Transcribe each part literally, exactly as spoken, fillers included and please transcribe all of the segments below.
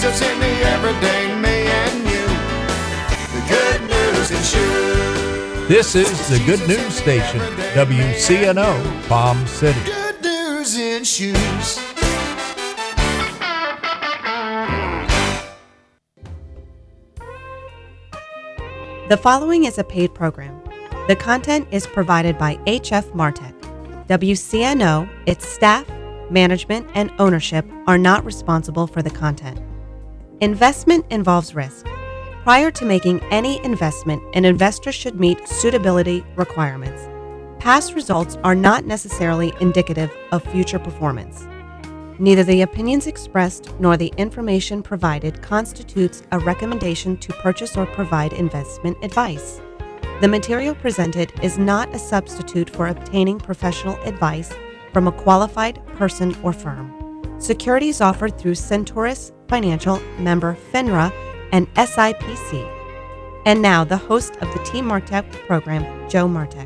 Jesus in the everyday me and you. The Good News in Shoes. This is the Good News Station, W C N O, Palm City. Good News in Shoes. The following is a paid program. The content is provided by H F Martech. W C N O, its staff, management, and ownership are not responsible for the content. Investment involves risk. Prior to making any investment, an investor should meet suitability requirements. Past results are not necessarily indicative of future performance. Neither the opinions expressed nor the information provided constitutes a recommendation to purchase or provide investment advice. The material presented is not a substitute for obtaining professional advice from a qualified person or firm. Securities offered through Centaurus Financial, member FINRA, and S I P C. And now, the host of the Team Martech program, Joe Martech.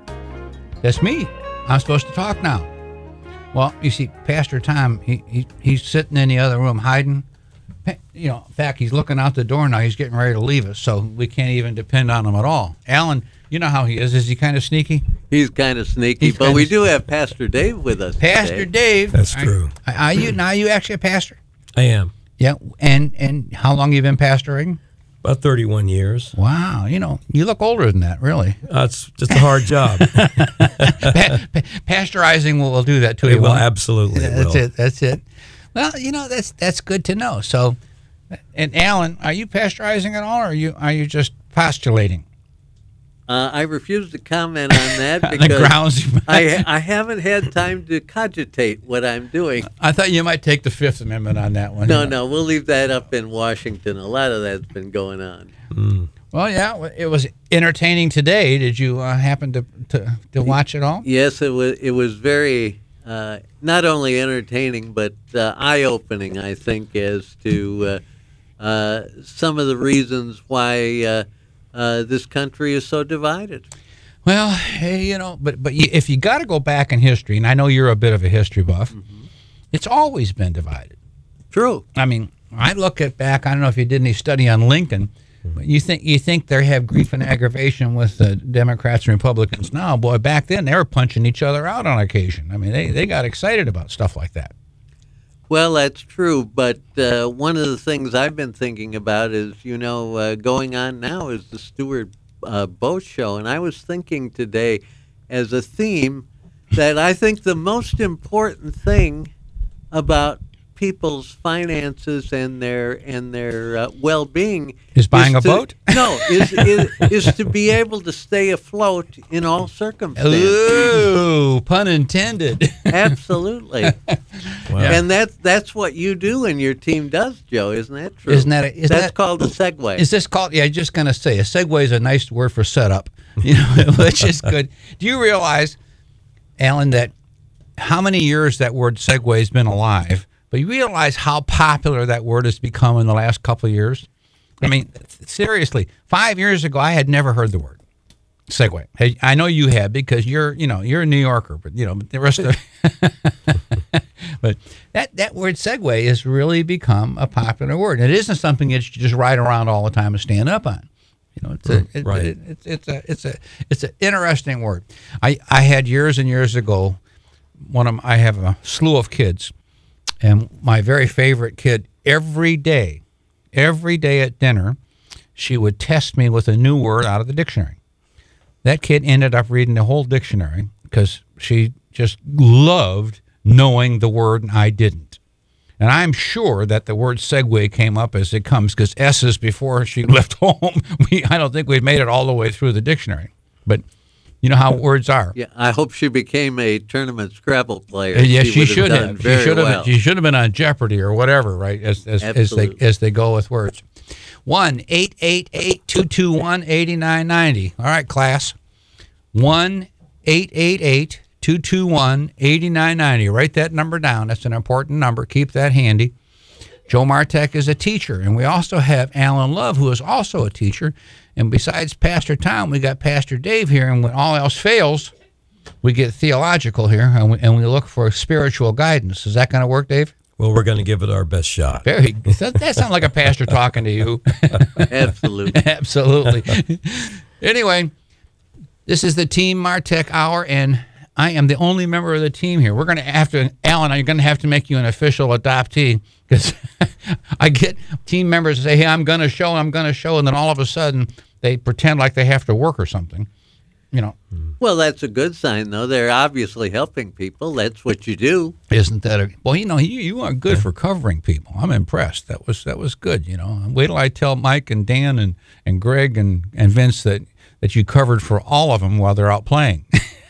That's me. I'm supposed to talk now. Well, you see, Pastor Tom, he, he he's sitting in the other room hiding. You know, in fact, he's looking out the door now. He's getting ready to leave us, so we can't even depend on him at all. Alan, you know how he is. Is he kind of sneaky? He's kind of sneaky, He's but kinda we s- do have Pastor Dave with us Pastor today. Dave. That's are- true. Are, are you now? Are you actually a pastor? I am. Yeah. And and how long you been pastoring? About thirty-one years. Wow. You know, you look older than that, really. Uh, it's just a hard job. pa- pa- pasteurizing will, will do that to It you. will, won't it? absolutely. it That's will. it. That's it. Well, you know, that's that's good to know. So, and Alan, are you pasteurizing at all, or are you are you just postulating? Uh, I refuse to comment on that On the because grounds you- I, I haven't had time to cogitate what I'm doing. I thought you might take the Fifth Amendment on that one. No, no, we'll leave that up in Washington. A lot of that's been going on. Mm. Well, yeah, it was entertaining today. Did you uh, happen to, to to watch it all? Yes, it was. It was very uh, not only entertaining but uh, eye-opening. I think as to uh, uh, some of the reasons why uh, uh, this country is so divided. Well, hey, you know, but but you, if you got to go back in history, and I know you're a bit of a history buff, mm-hmm. It's always been divided. True. I mean, I look at back. I don't know if you did any study on Lincoln. But you think you think they have grief and aggravation with the Democrats and Republicans now? Boy, back then they were punching each other out on occasion. I mean, they, they got excited about stuff like that. Well, that's true, but uh, one of the things I've been thinking about is, you know, uh, going on now is the Stewart uh, Boat Show, and I was thinking today as a theme that I think the most important thing about people's finances and their and their uh, well-being Is buying a to, boat? No, is, is is to be able to stay afloat in all circumstances. Ooh, pun intended. Absolutely. Wow. And that's that's what you do and your team does, Joe. Isn't that true? Isn't that a- isn't that's that- called a segue? Is this called? Yeah, just gonna say a segue is a nice word for setup. You know, which is good. Do you realize, Alan, that how many years that word segue has been alive? But you realize how popular that word has become in the last couple of years? I mean, seriously, five years ago, I had never heard the word segue. Hey, I know you have because you're, you know, you're a New Yorker, but you know, the rest of, but that that word segue has really become a popular word. It isn't something that you just ride around all the time and stand up on. You know, it's a, it, Right. it, it, it's a, it's a, it's an interesting word. I, I had years and years ago, one of, I have a slew of kids. And my very favorite kid, every day, every day at dinner, she would test me with a new word out of the dictionary. That kid ended up reading the whole dictionary because she just loved knowing the word and I didn't. And I'm sure that the word segue came up as it comes because S's before she left home, we, I don't think we'd made it all the way through the dictionary. But you know how words are. Yeah, I hope she became a tournament Scrabble player. Uh, yeah, she, would should done have. She very should have. well. She should have been on Jeopardy or whatever, right? As as, as they Absolutely. as they go with words. One eight eight eight two two one eighty nine ninety. All right, class. One eight eight eight two two one eighty nine ninety. Write that number down. That's an important number. Keep that handy. Joe Martech is a teacher, and we also have Alan Love, who is also a teacher. And besides Pastor Tom, we got Pastor Dave here. And when all else fails, we get theological here, and we, and we look for spiritual guidance. Is that going to work, Dave? Well, we're going to give it our best shot. Very. That, that sounds like a pastor talking to you. Absolutely. Absolutely. Anyway, this is the Team Martech Hour, and I am the only member of the team here. We're going to have to, Alan, I'm going to have to make you an official adoptee, because I get team members to say, hey, I'm going to show, I'm going to show, and then all of a sudden they pretend like they have to work or something. You know. Well, that's a good sign, though. They're obviously helping people. That's what you do. Isn't that a, well, you know, you, you are good for covering people. I'm impressed. That was that was good, you know. Wait till I tell Mike and Dan and, and Greg and, and Vince that, that you covered for all of them while they're out playing.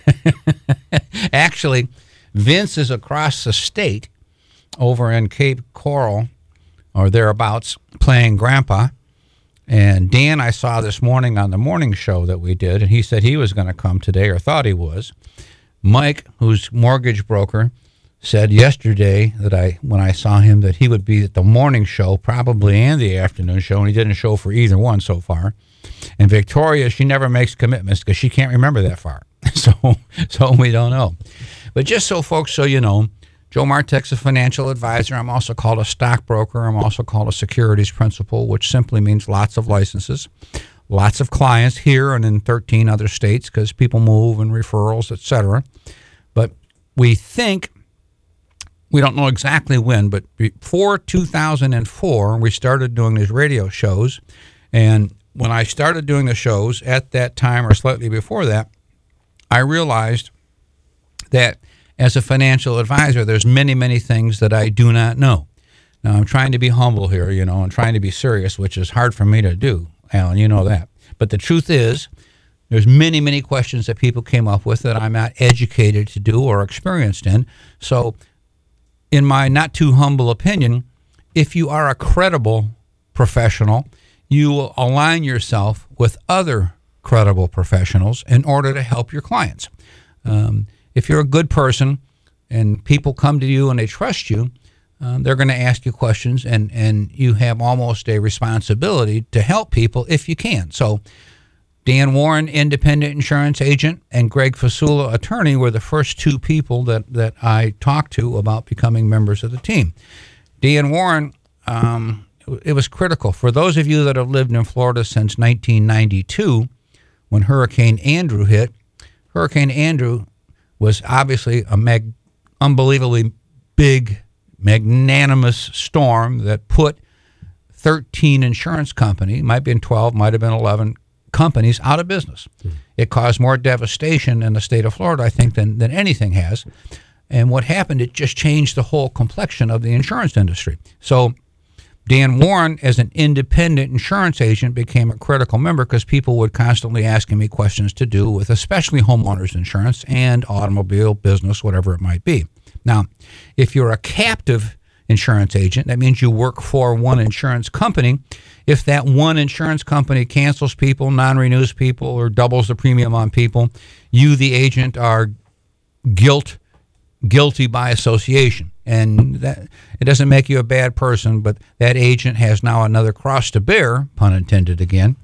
Actually, Vince is across the state over in Cape Coral or thereabouts playing grandpa. And Dan I saw this morning on the morning show that we did, and he said he was going to come today, or thought he was. Mike, who's mortgage broker, said yesterday that I, when I saw him, that he would be at the morning show probably and the afternoon show, and he didn't show for either one so far. And Victoria, she never makes commitments because she can't remember that far. So, so we don't know. But just so folks, so you know, Joe Martech's a financial advisor. I'm also called a stockbroker. I'm also called a securities principal, which simply means lots of licenses, lots of clients here and in thirteen other states because people move and referrals, et cetera. But we think, we don't know exactly when, but before two thousand four, we started doing these radio shows. And when I started doing the shows at that time or slightly before that, I realized that as a financial advisor, there's many, many things that I do not know. Now, I'm trying to be humble here, you know, and trying to be serious, which is hard for me to do, Alan, you know that. But the truth is, there's many, many questions that people came up with that I'm not educated to do or experienced in. So, in my not too humble opinion, if you are a credible professional, you will align yourself with other credible professionals in order to help your clients. Um, if you're a good person and people come to you and they trust you, um, they're going to ask you questions, and, and you have almost a responsibility to help people if you can. So Dan Warren, independent insurance agent, and Greg Fasula, attorney, were the first two people that, that I talked to about becoming members of the team. Dan Warren, um, it was critical. For those of you that have lived in Florida since nineteen ninety-two, when Hurricane Andrew hit, Hurricane Andrew was obviously a mag- unbelievably big, magnanimous storm that put thirteen insurance companies, might have been twelve, might have been eleven companies, out of business. Mm. It caused more devastation in the state of Florida, I think, than, than anything has. And what happened, it just changed the whole complexion of the insurance industry. So Dan Warren, as an independent insurance agent, became a critical member because people would constantly asking me questions to do with especially homeowners insurance and automobile business, whatever it might be. Now, if you're a captive insurance agent, that means you work for one insurance company. If that one insurance company cancels people, non-renews people, or doubles the premium on people, you, the agent, are guilt guilty by association. And that it doesn't make you a bad person, but that agent has now another cross to bear, pun intended again,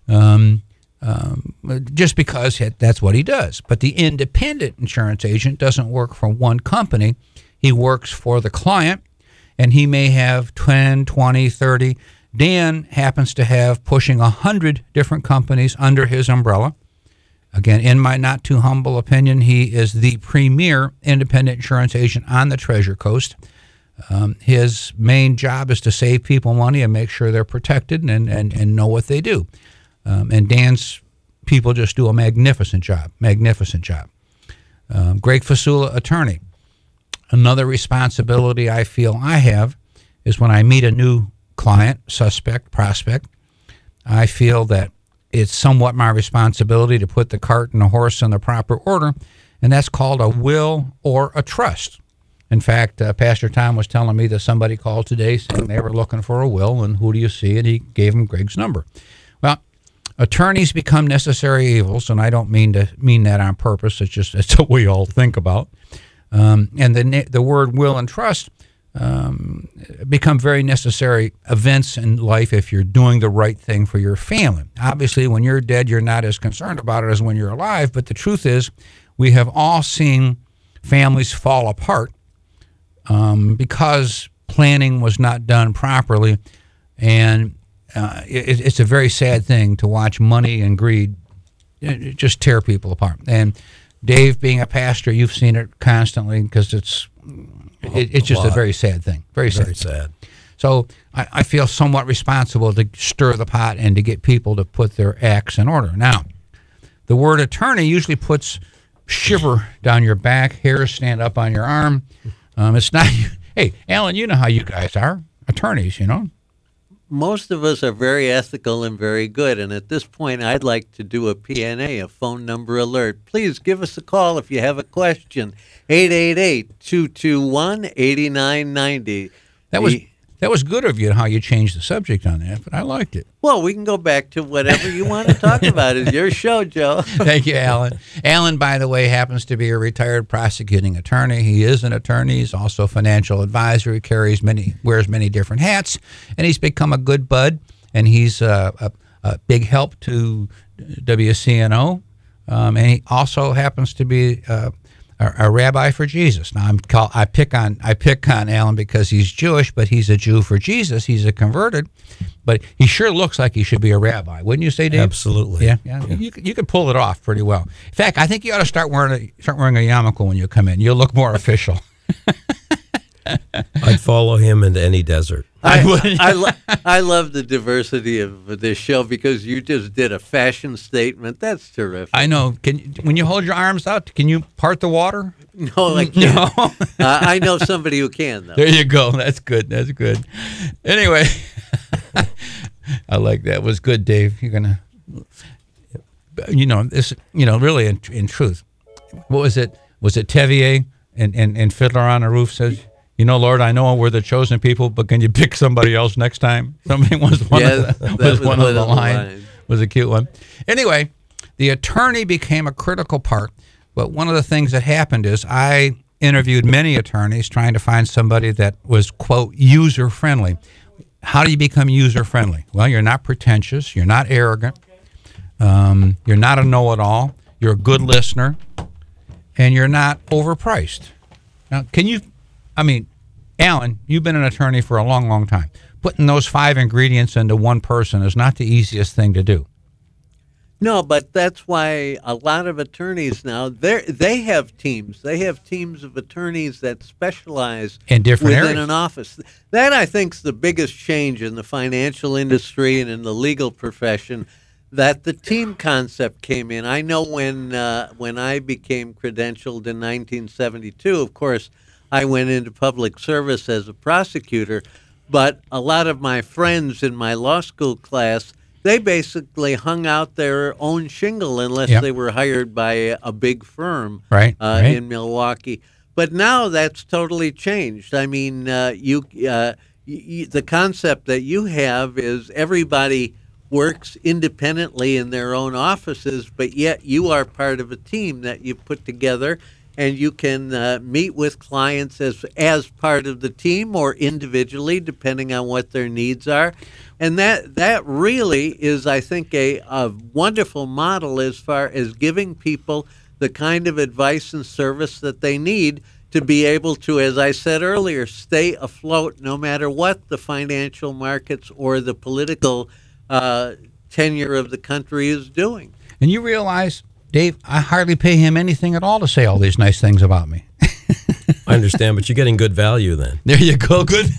um, um, just because that's what he does. But the independent insurance agent doesn't work for one company. He works for the client, and he may have ten, twenty, thirty. Dan happens to have pushing one hundred different companies under his umbrella. Again, in my not too humble opinion, he is the premier independent insurance agent on the Treasure Coast. Um, his main job is to save people money and make sure they're protected and, and, and know what they do. Um, and Dan's people just do a magnificent job, magnificent job. Um, Greg Fasula, attorney. Another responsibility I feel I have is when I meet a new client, suspect, prospect, I feel that it's somewhat my responsibility to put the cart and the horse in the proper order, and that's called a will or a trust. In fact, uh, Pastor Tom was telling me that somebody called today saying they were looking for a will, and who do you see? And he gave him Greg's number. Well, attorneys become necessary evils, and I don't mean to mean that on purpose. It's just it's what we all think about. Um, and the the word will and trust um, become very necessary events in life if you're doing the right thing for your family. Obviously, when you're dead, you're not as concerned about it as when you're alive, but the truth is we have all seen families fall apart um, because planning was not done properly, and uh, it, it's a very sad thing to watch money and greed it just tear people apart. And Dave, being a pastor, you've seen it constantly because it's it, it's just a, a very sad thing. Very sad. Very sad. So I, I feel somewhat responsible to stir the pot and to get people to put their acts in order. Now, the word attorney usually puts shiver down your back, hairs stand up on your arm. Um, it's not. Hey, Alan, you know how you guys are, attorneys, you know. Most of us are very ethical and very good, and at this point, I'd like to do a P N A, a phone number alert. Please give us a call if you have a question, eight eight eight, two two one, eight nine nine zero. That was that was good of you how you changed the subject on that, but I liked it. Well, we can go back to whatever you want to talk about. It's your show, Joe. Thank you, Alan. Alan, by the way, happens to be a retired prosecuting attorney. He is an attorney. He's also a financial advisor. He carries many, wears many different hats, and he's become a good bud. And he's uh, a, a big help to W C N O. Um, and he also happens to be uh, a, a rabbi for Jesus. Now, I'm call, I pick on I pick on Alan because he's Jewish, but he's a Jew for Jesus. He's a converted. But he sure looks like he should be a rabbi, wouldn't you say, Dave? Absolutely. Yeah, yeah. yeah. You you could pull it off pretty well. In fact, I think you ought to start wearing a, start wearing a yarmulke when you come in. You'll look more official. I'd follow him into any desert. I I, lo- I love the diversity of this show because you just did a fashion statement. That's terrific. I know. Can when you hold your arms out, can you part the water? No, I can't. No. uh, I know somebody who can, though. There you go. That's good. That's good. Anyway, I like that. It was good, Dave. You're gonna, you know, this, you know, really, in, in truth, what was it? Was it Tevier and, and, and Fiddler on the Roof says, you know, Lord, I know we're the chosen people, but can you pick somebody else next time? Somebody was one Yes, of the, that was was one one of the of the line. lines. Was a cute one. Anyway, the attorney became a critical part. But one of the things that happened is I interviewed many attorneys trying to find somebody that was, quote, user-friendly. How do you become user-friendly? Well, you're not pretentious. You're not arrogant. Um, you're not a know-it-all. You're a good listener. And you're not overpriced. Now, can you, I mean, Alan, you've been an attorney for a long, long time. Putting those five ingredients into one person is not the easiest thing to do. No, but that's why a lot of attorneys now, they they have teams. They have teams of attorneys that specialize In different within areas. an office. That, I think, is the biggest change in the financial industry and in the legal profession, that the team concept came in. I know when uh, when I became credentialed in nineteen seventy-two, of course, I went into public service as a prosecutor, but a lot of my friends in my law school class, they basically hung out their own shingle unless Yep. they were hired by a, a big firm Right, uh, right. in Milwaukee. But now that's totally changed. I mean, uh, you uh, y- y- the concept that you have is everybody works independently in their own offices, but yet you are part of a team that you put together, and you can uh, meet with clients as as part of the team or individually, depending on what their needs are. And that that really is, I think, a, a wonderful model as far as giving people the kind of advice and service that they need to be able to, as I said earlier, stay afloat no matter what the financial markets or the political uh, tenure of the country is doing. And you realize, Dave, I hardly pay him anything at all to say all these nice things about me. I understand, but you're getting good value then. There you go. Good.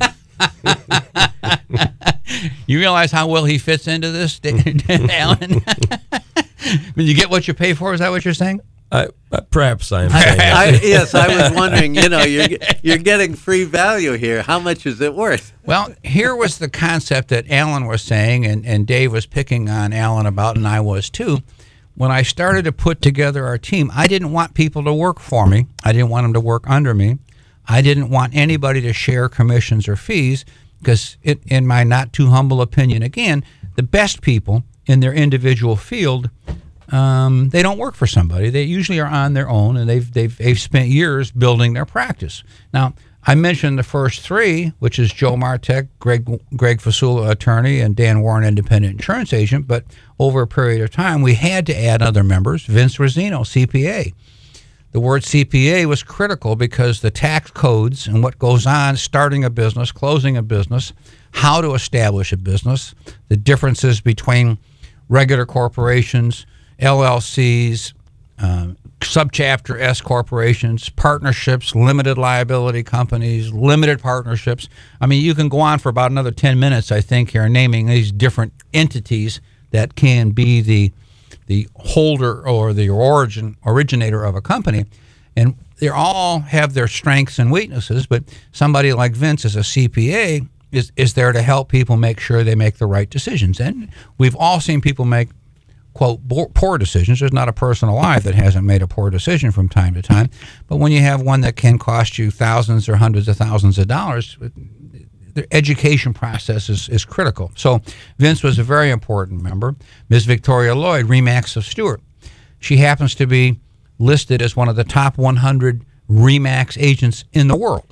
You realize how well he fits into this, Alan? When you get what you pay for, is that what you're saying? I, uh, perhaps I am saying that. I, yes, I was wondering, you know, you're you're getting free value here. How much is it worth? Well, here was the concept that Alan was saying, and, and Dave was picking on Alan about, and I was too. When I started to put together our team, I didn't want people to work for me. I didn't want them to work under me. I didn't want anybody to share commissions or fees because, it, in my not too humble opinion, again, the best people in their individual field, um, they don't work for somebody. They usually are on their own, and they've, they've, they've spent years building their practice. Now, I mentioned the first three, which is Joe Martek, Greg Greg Fasula, attorney, and Dan Warren, independent insurance agent. But over a period of time, we had to add other members. Vince Rosino, C P A. the word C P A was critical because the tax codes and what goes on starting a business, closing a business, how to establish a business, the differences between regular corporations, L L Cs, um, subchapter S corporations, partnerships, limited liability companies, limited partnerships. I mean, you can go on for about another ten minutes, I think, here, naming these different entities that can be the the holder or the origin originator of a company, and they all have their strengths and weaknesses. But somebody like Vince as a C P A is is there to help people make sure they make the right decisions. And we've all seen people make, quote, poor decisions. There's not a person alive that hasn't made a poor decision from time to time. But when you have one that can cost you thousands or hundreds of thousands of dollars, the education process is, is critical. So Vince was a very important member. Miz Victoria Lloyd, Remax of Stewart. She happens to be listed as one of the top one hundred Remax agents in the world.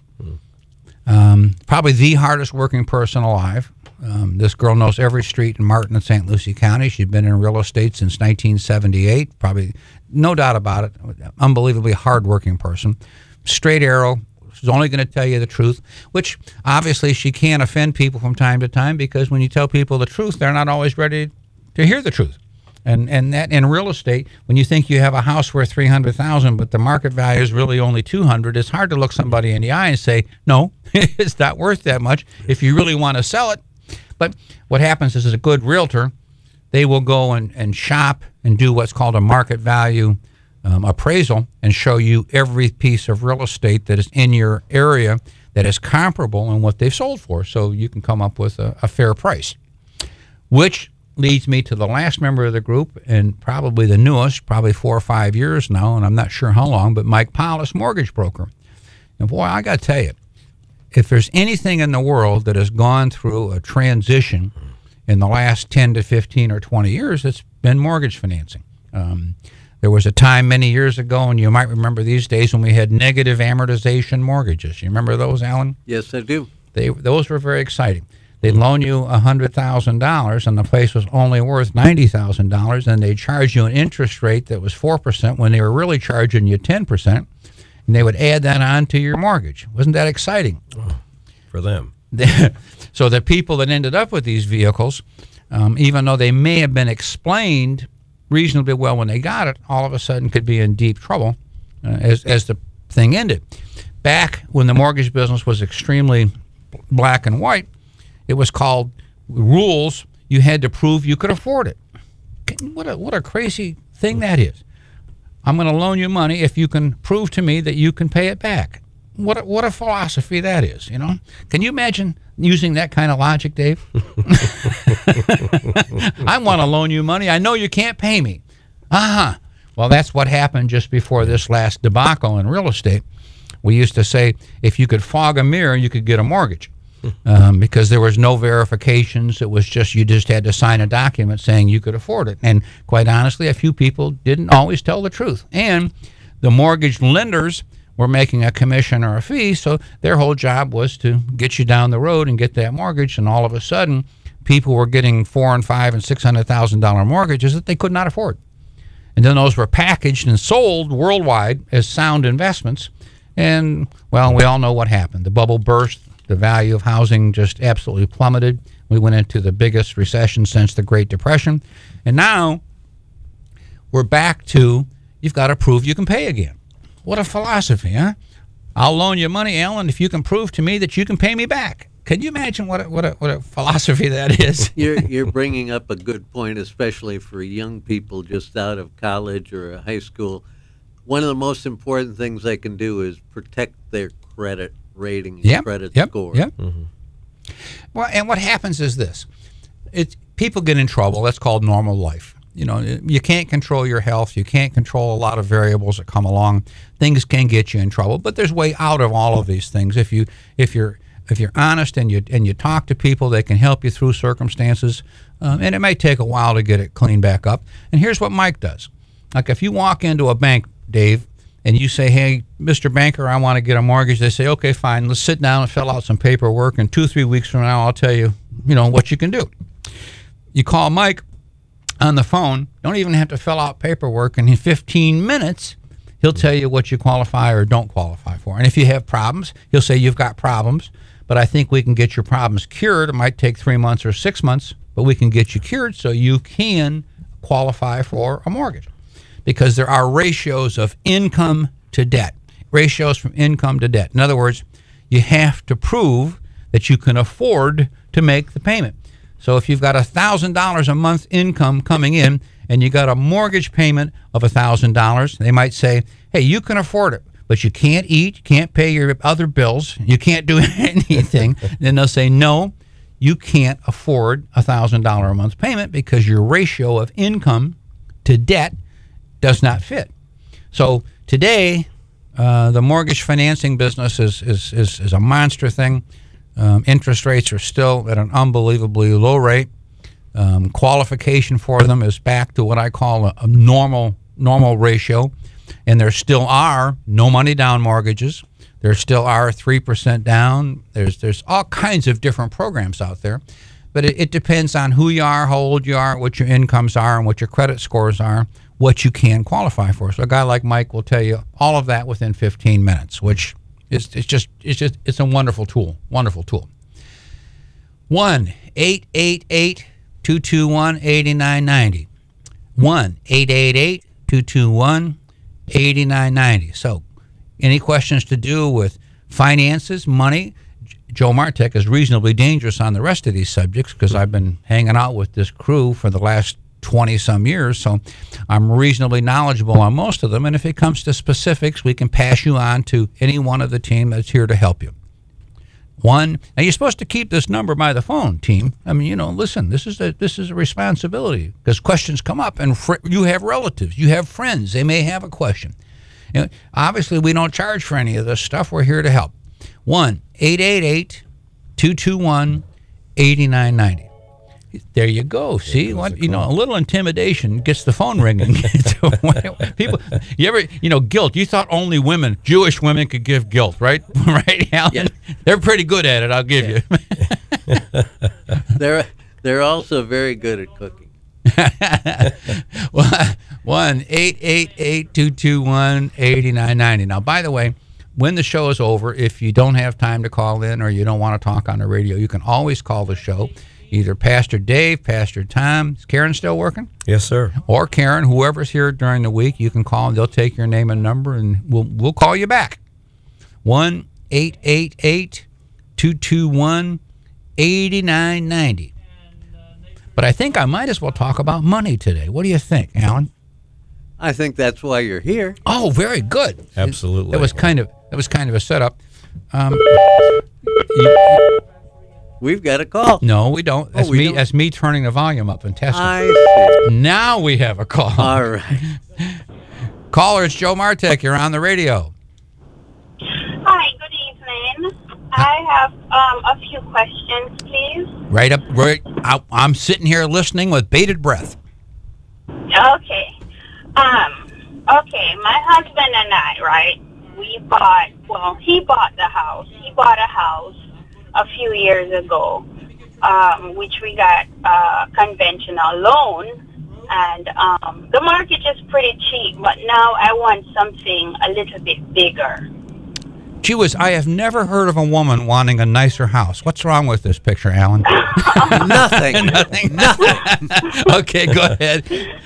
Um, probably the hardest working person alive. Um, this girl knows every street in Martin and Saint Lucie County. She's been in real estate since nineteen seventy-eight. Probably, no doubt about it, unbelievably hard-working person. Straight arrow. She's only going to tell you the truth, which obviously she can offend people from time to time, because when you tell people the truth, they're not always ready to hear the truth. And and that in real estate, when you think you have a house worth three hundred thousand dollars, but the market value is really only two hundred dollars, it's hard to look somebody in the eye and say, no, it's not worth that much if you really want to sell it. But what happens is, as a good realtor, they will go and, and shop and do what's called a market value um, appraisal and show you every piece of real estate that is in your area that is comparable in what they've sold for, so you can come up with a, a fair price. Which leads me to the last member of the group, and probably the newest, probably four or five years now, and I'm not sure how long, but Mike Paulus, mortgage broker. And boy, I got to tell you, if there's anything in the world that has gone through a transition in the last ten to fifteen or twenty years, it's been mortgage financing. Um, there was a time many years ago, and you might remember these days, when we had negative amortization mortgages. You remember those, Alan? Yes, I do. They Those were very exciting. They'd loan you one hundred thousand dollars, and the place was only worth ninety thousand dollars, and they'd charge you an interest rate that was four percent when they were really charging you ten percent. And they would add that on to your mortgage. Wasn't that exciting? Oh, for them. So the people that ended up with these vehicles, um, even though they may have been explained reasonably well when they got it, all of a sudden could be in deep trouble uh, as, as the thing ended. Back when the mortgage business was extremely black and white, it was called rules. You had to prove you could afford it. What a, what a crazy thing that is. I'm going to loan you money if you can prove to me that you can pay it back. What a, what a philosophy that is, you know? Can you imagine using that kind of logic, Dave? I want to loan you money. I know you can't pay me. Uh-huh. Well, that's what happened just before this last debacle in real estate. We used to say, if you could fog a mirror, you could get a mortgage. Um, because there was no verifications. It was just, you just had to sign a document saying you could afford it. And quite honestly, a few people didn't always tell the truth. And the mortgage lenders were making a commission or a fee, so their whole job was to get you down the road and get that mortgage. And all of a sudden, people were getting four and five and six hundred thousand dollar mortgages that they could not afford. And then those were packaged and sold worldwide as sound investments. And well, we all know what happened. The bubble burst. The value of housing just absolutely plummeted. We went into the biggest recession since the Great Depression. And now we're back to, you've got to prove you can pay again. What a philosophy, huh? I'll loan you money, Alan, if you can prove to me that you can pay me back. Can you imagine what a, what a, what a philosophy that is? You're, you're bringing up a good point, especially for young people just out of college or high school. One of the most important things they can do is protect their credit rating and yep, credit yep, score. Yep. Mm-hmm. Well, and what happens is this. It's, people get in trouble. That's called normal life. You know, you can't control your health. You can't control a lot of variables that come along. Things can get you in trouble, but there's way out of all of these things. If you if you're if you're honest and you and you talk to people, they can help you through circumstances, um, and it may take a while to get it cleaned back up. And here's what Mike does. Like if you walk into a bank, Dave, and you say, hey, Mister Banker, I want to get a mortgage. They say, okay, fine. Let's sit down and fill out some paperwork. And two, three weeks from now, I'll tell you, you know, what you can do. You call Mike on the phone. Don't even have to fill out paperwork. And in fifteen minutes, He'll tell you what you qualify or don't qualify for. And if you have problems, he'll say you've got problems, but I think we can get your problems cured. It might take three months or six months, but we can get you cured so you can qualify for a mortgage. Because there are ratios of income to debt, ratios from income to debt. In other words, you have to prove that you can afford to make the payment. So if you've got one thousand dollars a month income coming in and you got a mortgage payment of one thousand dollars, they might say, hey, you can afford it, but you can't eat, you can't pay your other bills, you can't do anything. Then they'll say, no, you can't afford a one thousand dollars a month payment because your ratio of income to debt does not fit. So today, uh, the mortgage financing business is, is, is, is a monster thing. Um, interest rates are still at an unbelievably low rate. Um, qualification for them is back to what I call a, a normal normal ratio. And there still are no money down mortgages. There still are three percent down. There's there's all kinds of different programs out there. But it, it depends on who you are, how old you are, what your incomes are, and what your credit scores are, what you can qualify for. So a guy like Mike will tell you all of that within fifteen minutes, which is it's just it's just it's a wonderful tool, wonderful tool. one eight eight eight two two one eight nine nine zero. one eight eight eight two two one eight nine nine zero. So any questions to do with finances, money? Joe Martek is reasonably dangerous on the rest of these subjects because I've been hanging out with this crew for the last twenty some years, so I'm reasonably knowledgeable on most of them. And if it comes to specifics, we can pass you on to any one of the team that's here to help you. One, now you're supposed to keep this number by the phone, team. I mean, you know, listen, this is a this is a responsibility because questions come up, and fr- you have relatives, you have friends, they may have a question. You know, obviously, we don't charge for any of this stuff. We're here to help. one eight eight eight two two one eight nine nine zero. There you go. See, what you know, a little intimidation gets the phone ringing. People, you ever, you know, guilt. You thought only women, Jewish women, could give guilt, right? Right, Alan? Yeah. They're pretty good at it. I'll give Yeah. you. they're they're also very good at cooking. One eight eight eight two two one eight nine nine zero. Now, by the way, when the show is over, if you don't have time to call in or you don't want to talk on the radio, you can always call the show. Either Pastor Dave, Pastor Tom. Is Karen still working? Yes, sir. Or Karen, whoever's here during the week, you can call and they'll take your name and number and we'll we'll call you back. one eight eight eight two two one eight nine nine zero. But I think I might as well talk about money today. What do you think, Alan? I think that's why you're here. Oh, very good. Absolutely. That was kind of that was kind of a setup. Um, you, We've got a call. no, we don't. That's we me. don't? That's me turning the volume up and testing. I see. Now we have a call. All right. Caller, it's Joe Martek. You're on the radio. Hi, good evening. I have um, a few questions, please. Right up, right. I, I'm sitting here listening with bated breath. Okay. Um. Okay, my husband and I, right? We bought. Well, he bought the house. He bought a house a few years ago, um, which we got a conventional loan, and um, the mortgage is pretty cheap. But now I want something a little bit bigger. Gee whiz, I have never heard of a woman wanting a nicer house. What's wrong with this picture, Alan? Nothing. Nothing. Nothing. Okay, go ahead.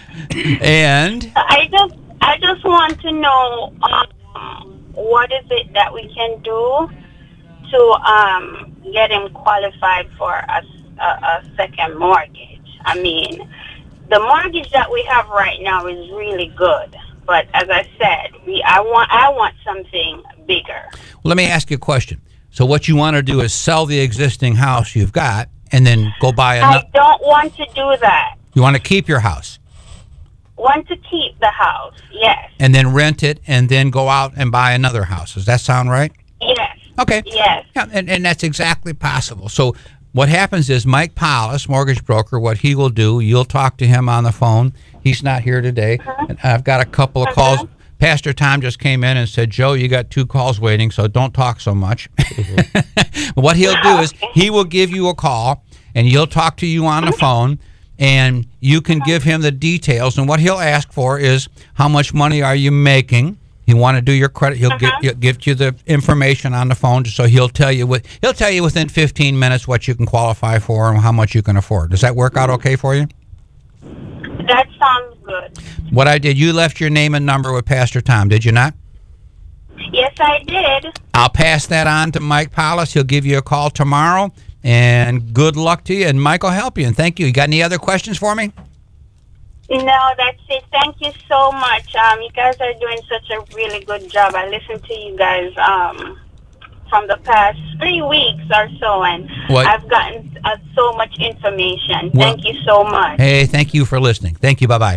And I just, I just want to know um, what is it that we can do to um, get him qualified for a, a, a second mortgage. I mean, the mortgage that we have right now is really good, but as I said, we I want I want something bigger. well, let me ask you a question. So what you want to do is sell the existing house you've got and then go buy I another. don't want to do that. You want to keep your house Want to keep the house, yes, and then rent it and then go out and buy another house. Does that sound right? yes, Okay. yes. Yeah, and, and that's exactly possible. So what happens is Mike Paulus, mortgage broker, what he will do, you'll talk to him on the phone. He's not here today. Uh-huh. And I've got a couple of Uh-huh. calls. Pastor Tom just came in and said, Joe, you got two calls waiting, so don't talk so much. What he'll do is he will give you a call, and he'll talk to you on the phone, and you can give him the details. And what he'll ask for is how much money are you making, You want to do your credit? He'll Uh-huh. give, give you the information on the phone, so he'll tell you what he'll tell you within fifteen minutes what you can qualify for and how much you can afford. Does that work out okay for you? That sounds good. What I did, you left your name and number with Pastor Tom, did you not? Yes, I did. I'll pass that on to Mike Paulus. He'll give you a call tomorrow, and good luck to you. And Mike will help you. And thank you. You got any other questions for me? No, that's it. Thank you so much. Um, you guys are doing such a really good job. I listened to you guys um, from the past three weeks or so, and What? I've gotten uh, so much information. Well- Thank you so much. Hey, thank you for listening. Thank you. Bye-bye.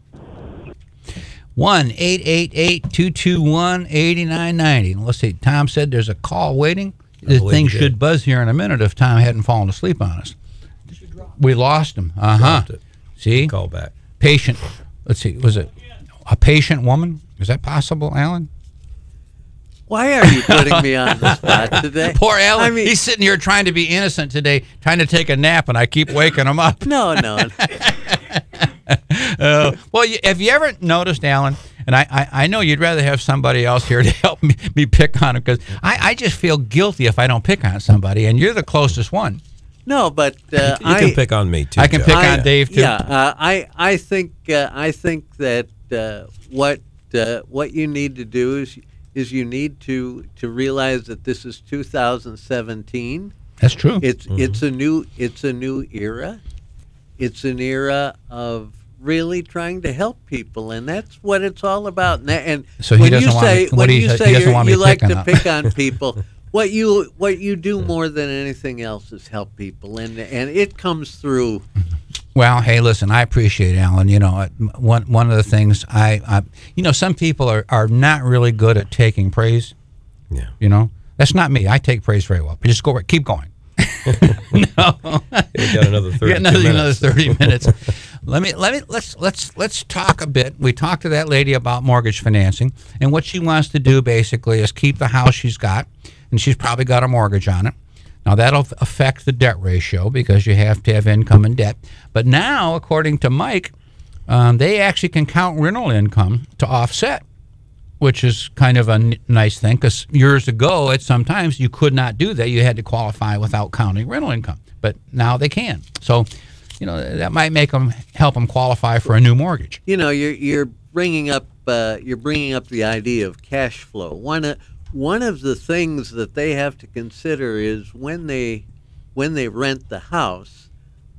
one eight eight eight, two two one, eight nine nine zero. Let's see. Tom said there's a call waiting. The believe thing he did. should buzz here in a minute if Tom hadn't fallen asleep on us. We lost him. Uh-huh. Dropped it. See? Call back. Patient. Let's see. Was it a patient woman? Is that possible, Alan? Why are you putting me on the spot today? Poor Alan. I mean, He's sitting here trying to be innocent today, trying to take a nap, and I keep waking him up. no, no. Uh, well, you, have you ever noticed, Alan, and I, I, I know you'd rather have somebody else here to help me, me pick on him, because I, I just feel guilty if I don't pick on somebody, and you're the closest one. No, but uh, You I can pick on me too. I can Joe. pick I- on Dave, too. Yeah, uh, I I think uh, I think that uh, what uh, what you need to do is is you need to to realize that this is two thousand seventeen. That's true. It's it's a new it's a new era. It's an era of really trying to help people, and that's what it's all about. And, and So he when doesn't you want say me- what when he you said- he say doesn't you're- want me you like picking to on- pick on people, what you what you do more than anything else is help people, and and it comes through. Well, hey, listen, I appreciate it, Alan. You know, one one of the things I, I you know, some people are, are not really good at taking praise. Yeah. You know, that's not me. I take praise very well. But just go, keep going. No, We got another thirty. Get another, another thirty minutes. Let me let me let's let's let's talk a bit. We talked to that lady about mortgage financing, and what she wants to do basically is keep the house she's got, and she's probably got a mortgage on it. Now that'll affect the debt ratio because you have to have income and debt. But now, according to Mike, um, they actually can count rental income to offset, which is kind of a n- nice thing, because years ago, at sometimes you could not do that. You had to qualify without counting rental income, but now they can. So, you know, that might make them help them qualify for a new mortgage. You know, you're you're bringing up uh, you're bringing up the idea of cash flow. One of one of the things that they have to consider is when they when they rent the house,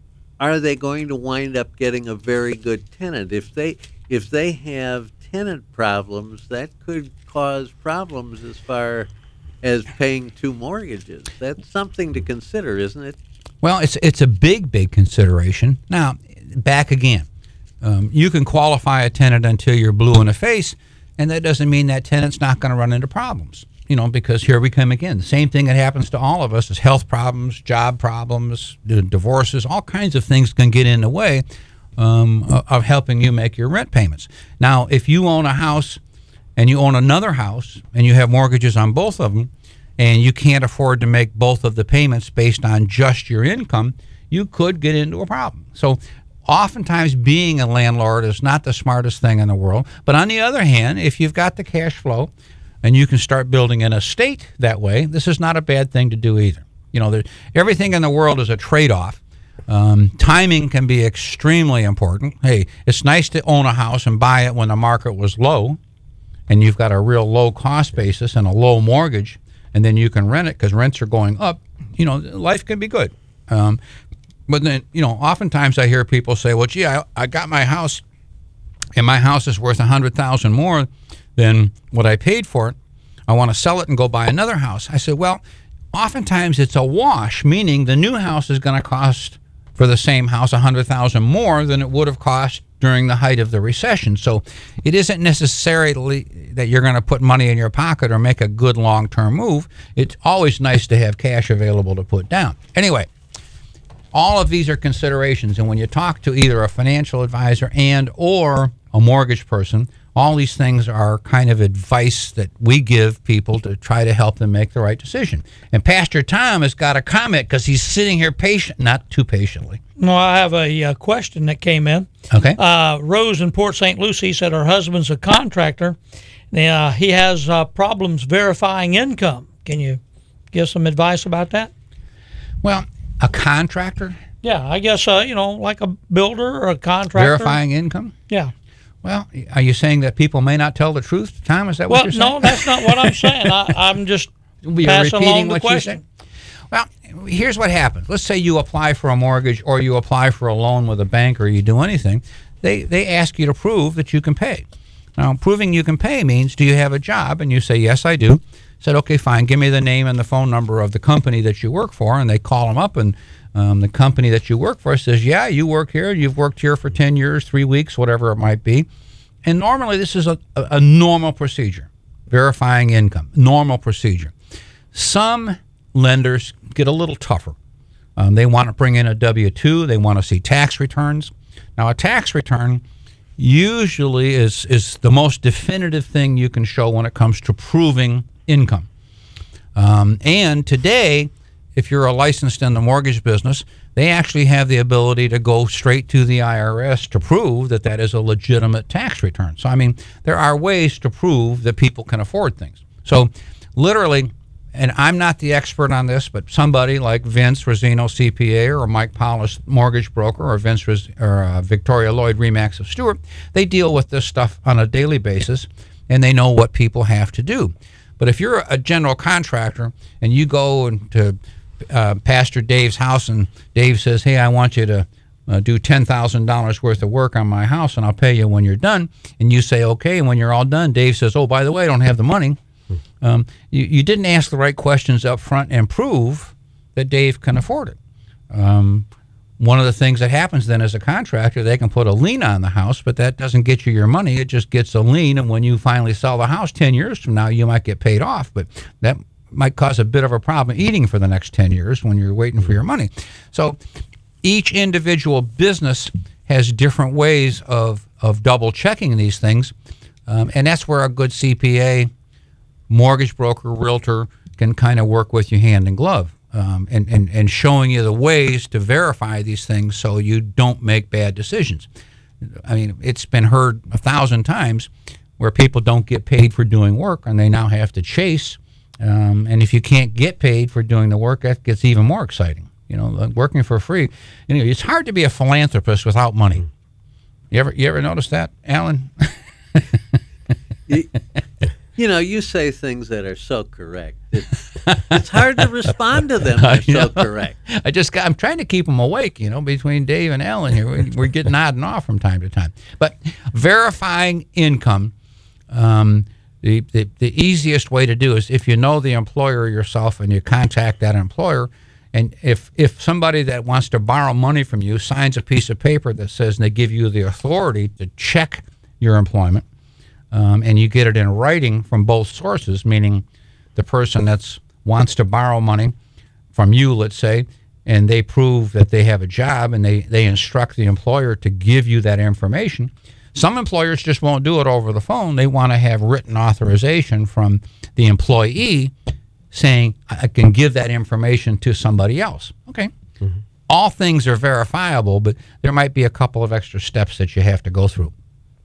are they going to wind up getting a very good tenant? If they if they have tenant problems, that could cause problems as far as paying two mortgages. That's something to consider, isn't it? Well, it's it's a big, big consideration. Now, back again, um, you can qualify a tenant until you're blue in the face, and that doesn't mean that tenant's not going to run into problems. You know, because here we come again. The same thing that happens to all of us is health problems, job problems, d- divorces, all kinds of things can get in the way um, of of helping you make your rent payments. Now, if you own a house and you own another house and you have mortgages on both of them, and you can't afford to make both of the payments based on just your income, you could get into a problem. So oftentimes being a landlord is not the smartest thing in the world. But on the other hand, if you've got the cash flow and you can start building an estate that way, this is not a bad thing to do either. You know, there, everything in the world is a trade-off. Um, timing can be extremely important. Hey, it's nice to own a house and buy it when the market was low and you've got a real low cost basis and a low mortgage, and then you can rent it because rents are going up. You know, life can be good. Um, but then, you know, oftentimes I hear people say, well, gee, I, I got my house, and my house is worth one hundred thousand dollars more than what I paid for it. I want to sell it and go buy another house. I said, well, oftentimes it's a wash, meaning the new house is going to cost for the same house one hundred thousand dollars more than it would have cost during the height of the recession. So it isn't necessarily that you're going to put money in your pocket or make a good long-term move. It's always nice to have cash available to put down. Anyway, all of these are considerations, and when you talk to either a financial advisor and or a mortgage person, all these things are kind of advice that we give people to try to help them make the right decision. And Pastor Tom has got a comment because he's sitting here patient, not too patiently. No, I have a uh, question that came in. Okay. Uh, Rose in Port Saint Lucie said her husband's a contractor, Uh, he has uh, problems verifying income. Can you give some advice about that? Well, a contractor Yeah, I guess, uh, you know, like a builder or a contractor. verifying income? Yeah. Well, are you saying that people may not tell the truth, Tom? Is that Well, what you're saying? no, that's not what I'm saying. I, I'm just You're passing repeating along the what you question. said? Well, here's what happens. Let's say you apply for a mortgage or you apply for a loan with a bank or you do anything. They they ask you to prove that you can pay. Now, proving you can pay means, do you have a job? And you say, yes, I do. Said, okay, fine. Give me the name and the phone number of the company that you work for. And they call them up, and um, the company that you work for says, yeah, you work here. You've worked here for ten years, three weeks, whatever it might be. And normally this is a, a, a normal procedure, verifying income, normal procedure. Some lenders get a little tougher. Um, they want to bring in a W two. They want to see tax returns. Now, a tax return usually is, is the most definitive thing you can show when it comes to proving income. Um, and today, if you're a licensed in the mortgage business, they actually have the ability to go straight to the I R S to prove that that is a legitimate tax return. So, I mean, there are ways to prove that people can afford things. So, literally, and I'm not the expert on this, but somebody like Vince Rosino, C P A, or Mike Paulus, mortgage broker, or Vince Ros- or uh, Victoria Lloyd, Remax of Stewart, they deal with this stuff on a daily basis, and they know what people have to do. But if you're a general contractor and you go into uh, Pastor Dave's house and Dave says, hey, I want you to uh, do ten thousand dollars worth of work on my house and I'll pay you when you're done, and you say, okay, and when you're all done, Dave says, oh, by the way, I don't have the money. Um, you, you didn't ask the right questions up front and prove that Dave can afford it. Um, one of the things that happens then as a contractor, they can put a lien on the house, but that doesn't get you your money. It just gets a lien, and when you finally sell the house ten years from now, you might get paid off, but that might cause a bit of a problem eating for the next ten years when you're waiting for your money. So each individual business has different ways of, of double checking these things, um, and that's where a good C P A, mortgage broker, realtor can kind of work with you hand in glove, um, and, and, and showing you the ways to verify these things so you don't make bad decisions. I mean, it's been heard a thousand times where people don't get paid for doing work and they now have to chase. Um, and if you can't get paid for doing the work, that gets even more exciting. You know, working for free. You know, it's hard to be a philanthropist without money. You ever, you ever notice that, Alan? you, you know, you say things that are so correct. It's, it's hard to respond to them. They're so correct. I just got, I'm trying to keep them awake, you know, between Dave and Alan here. We, we're getting nodding off from time to time. But verifying income, um, the, the, the easiest way to do is if you know the employer yourself and you contact that employer, and if, if somebody that wants to borrow money from you signs a piece of paper that says they give you the authority to check your employment, Um, and you get it in writing from both sources, meaning the person that wants to borrow money from you, let's say, and they prove that they have a job and they, they instruct the employer to give you that information. Some employers just won't do it over the phone. They want to have written authorization from the employee saying, I can give that information to somebody else. Okay. Mm-hmm. All things are verifiable, but there might be a couple of extra steps that you have to go through.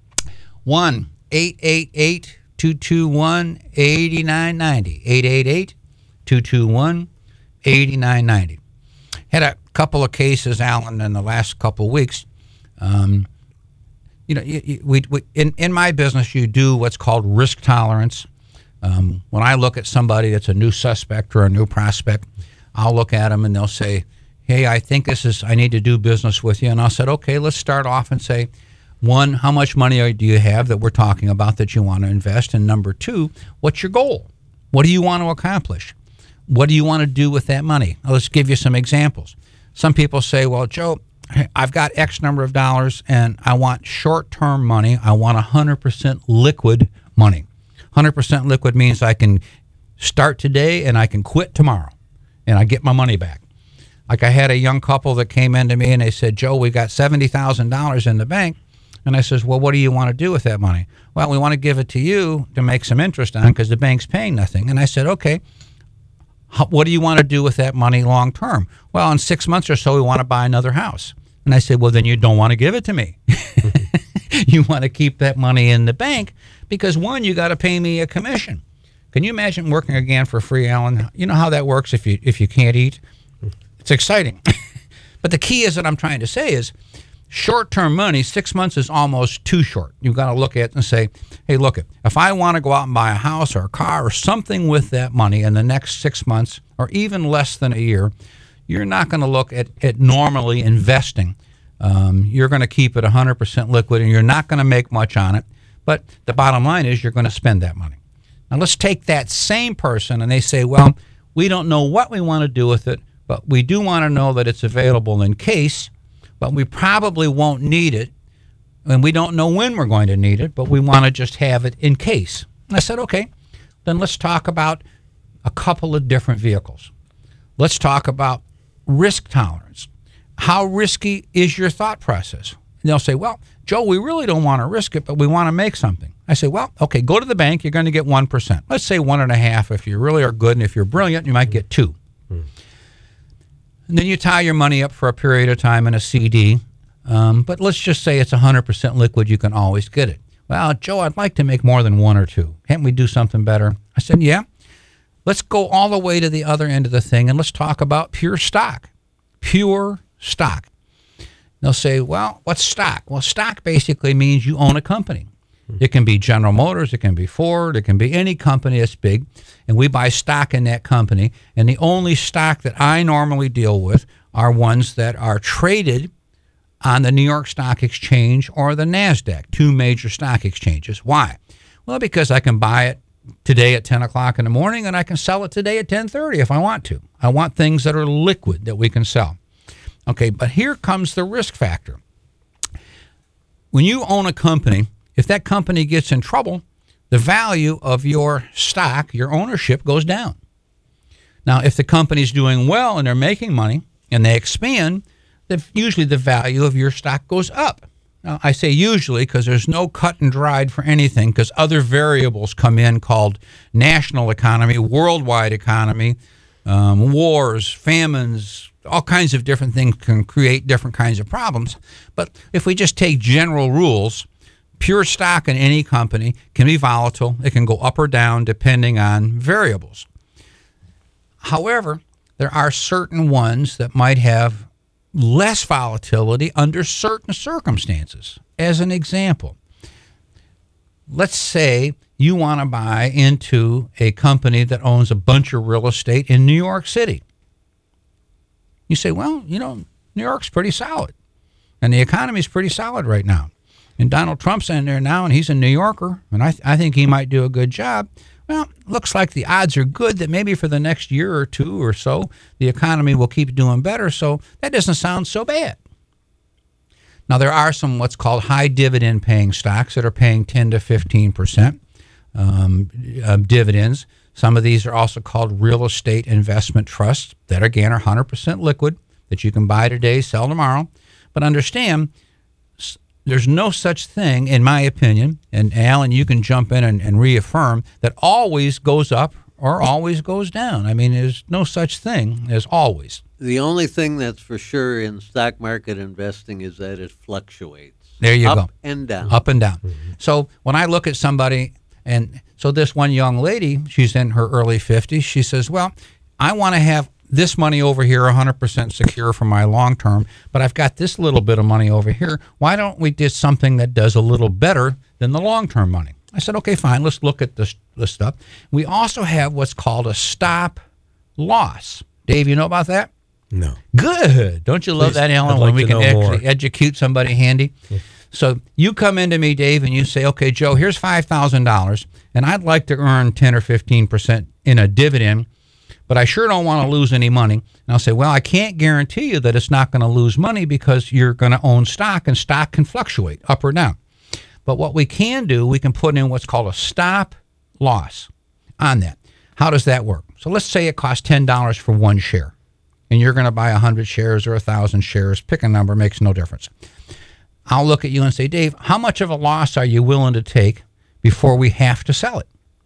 One, eight eight eight, two two one, eight nine nine zero. eight eight eight, two two one, eight nine nine zero. Had a couple of cases, Alan, in the last couple of weeks. Um, you know, you, you, we, we, in, in my business, you do what's called risk tolerance. Um, when I look at somebody that's a new suspect or a new prospect, I'll look at them and they'll say, hey, I think this is, I need to do business with you. And I'll say, okay, let's start off and say, one, how much money do you have that we're talking about that you want to invest? And number two, what's your goal? What do you want to accomplish? What do you want to do with that money? Now, let's give you some examples. Some people say, well, Joe, I've got X number of dollars and I want short-term money. I want one hundred percent liquid money. one hundred percent liquid means I can start today and I can quit tomorrow and I get my money back. Like I had a young couple that came into me and they said, Joe, we got seventy thousand dollars in the bank. And I says, well, what do you want to do with that money? Well, we want to give it to you to make some interest on because the bank's paying nothing. And I said, okay, how, what do you want to do with that money long term? Well, in six months or so, we want to buy another house. And I said, well, then you don't want to give it to me. You want to keep that money in the bank because, one, you got to pay me a commission. Can you imagine working again for free, Alan? You know how that works if you if you can't eat? It's exciting. But the key is that I'm trying to say is short-term money, six months is almost too short. You've got to look at it and say, hey, look, if I want to go out and buy a house or a car or something with that money in the next six months or even less than a year, you're not going to look at, at normally investing. Um, you're going to keep it one hundred percent liquid and you're not going to make much on it. But the bottom line is you're going to spend that money. Now, let's take that same person and they say, well, we don't know what we want to do with it, but we do want to know that it's available in case, but we probably won't need it, and we don't know when we're going to need it, but we want to just have it in case. And I said, okay, then let's talk about a couple of different vehicles. Let's talk about risk tolerance. How risky is your thought process? And they'll say, well, Joe, we really don't want to risk it, but we want to make something. I say, well, okay, go to the bank. You're going to get one percent. Let's say one and a half. If you really are good and if you're brilliant, you might get two. Hmm. And then you tie your money up for a period of time in a C D. Um, but let's just say it's one hundred percent liquid. You can always get it. Well, Joe, I'd like to make more than one or two. Can't we do something better? I said, yeah. Let's go all the way to the other end of the thing, and let's talk about pure stock. Pure stock. They'll say, well, what's stock? Well, stock basically means you own a company. It can be General Motors, it can be Ford, it can be any company that's big, and we buy stock in that company. And the only stock that I normally deal with are ones that are traded on the New York Stock Exchange or the NASDAQ, two major stock exchanges. Why? Well, because I can buy it today at ten o'clock in the morning and I can sell it today at ten thirty if I want to. I want things that are liquid that we can sell. Okay, but here comes the risk factor. When you own a company, if that company gets in trouble, the value of your stock, your ownership, goes down. Now, if the company's doing well and they're making money and they expand, the, usually the value of your stock goes up. Now, I say usually because there's no cut and dried for anything, because other variables come in called national economy, worldwide economy, um, wars, famines, all kinds of different things can create different kinds of problems. But if we just take general rules, pure stock in any company can be volatile. It can go up or down depending on variables. However, there are certain ones that might have less volatility under certain circumstances. As an example, let's say you want to buy into a company that owns a bunch of real estate in New York City. You say, well, you know, New York's pretty solid, and the economy's pretty solid right now. And Donald Trump's in there now, and he's a New Yorker, and I, th- I think he might do a good job. Well, looks like the odds are good that maybe for the next year or two or so, the economy will keep doing better, so that doesn't sound so bad. Now, there are some what's called high dividend paying stocks that are paying ten to fifteen percent um, uh, dividends. Some of these are also called real estate investment trusts that, again, are one hundred percent liquid, that you can buy today, sell tomorrow. But understand, there's no such thing, in my opinion, and Alan, you can jump in and, and reaffirm, that always goes up or always goes down. I mean, there's no such thing as always. The only thing that's for sure in stock market investing is that it fluctuates. There you up go. Up and down. Up and down. Mm-hmm. So when I look at somebody, and so this one young lady, she's in her early fifties, she says, well, I want to have this money over here one hundred percent secure for my long term, but I've got this little bit of money over here. Why don't we do something that does a little better than the long-term money? I said, okay, fine, let's look at this, this stuff. We also have what's called a stop loss. Dave, you know about that? No. Good. Don't you love Please, that, Alan, I'd when like we to can know actually more. educate somebody handy? Yeah. So you come into me, Dave, and you say, okay, Joe, here's five thousand dollars, and I'd like to earn ten or fifteen percent in a dividend, but I sure don't want to lose any money. And I'll say, well, I can't guarantee you that it's not going to lose money because you're going to own stock, and stock can fluctuate up or down. But what we can do, we can put in what's called a stop loss on that. How does that work? So let's say it costs ten dollars for one share, and you're going to buy one hundred shares or one thousand shares. Pick a number, makes no difference. I'll look at you and say, Dave, how much of a loss are you willing to take before we have to sell it?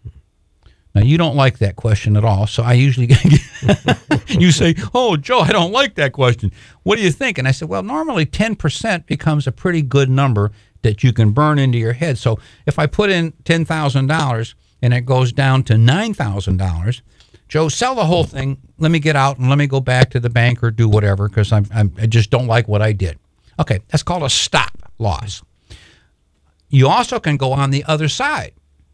Now, you don't like that question at all, so I usually you say, oh, Joe, I don't like that question. What do you think? And I said, well, normally ten percent becomes a pretty good number that you can burn into your head. So if I put in ten thousand dollars and it goes down to nine thousand dollars, Joe, sell the whole thing. Let me get out and let me go back to the bank or do whatever because I'm, I'm, I just don't like what I did. Okay, that's called a stop loss. You also can go on the other side.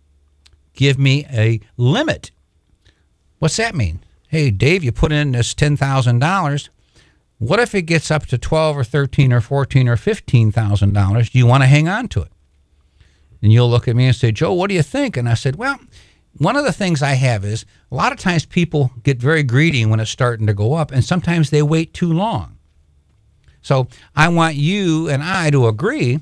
Give me a limit. What's that mean? Hey, Dave, you put in this ten thousand dollars. What if it gets up to twelve or thirteen or fourteen or fifteen thousand dollars? Do you want to hang on to it? And you'll look at me and say, Joe, what do you think? And I said, well, one of the things I have is a lot of times people get very greedy when it's starting to go up, and sometimes they wait too long. So I want you and I to agree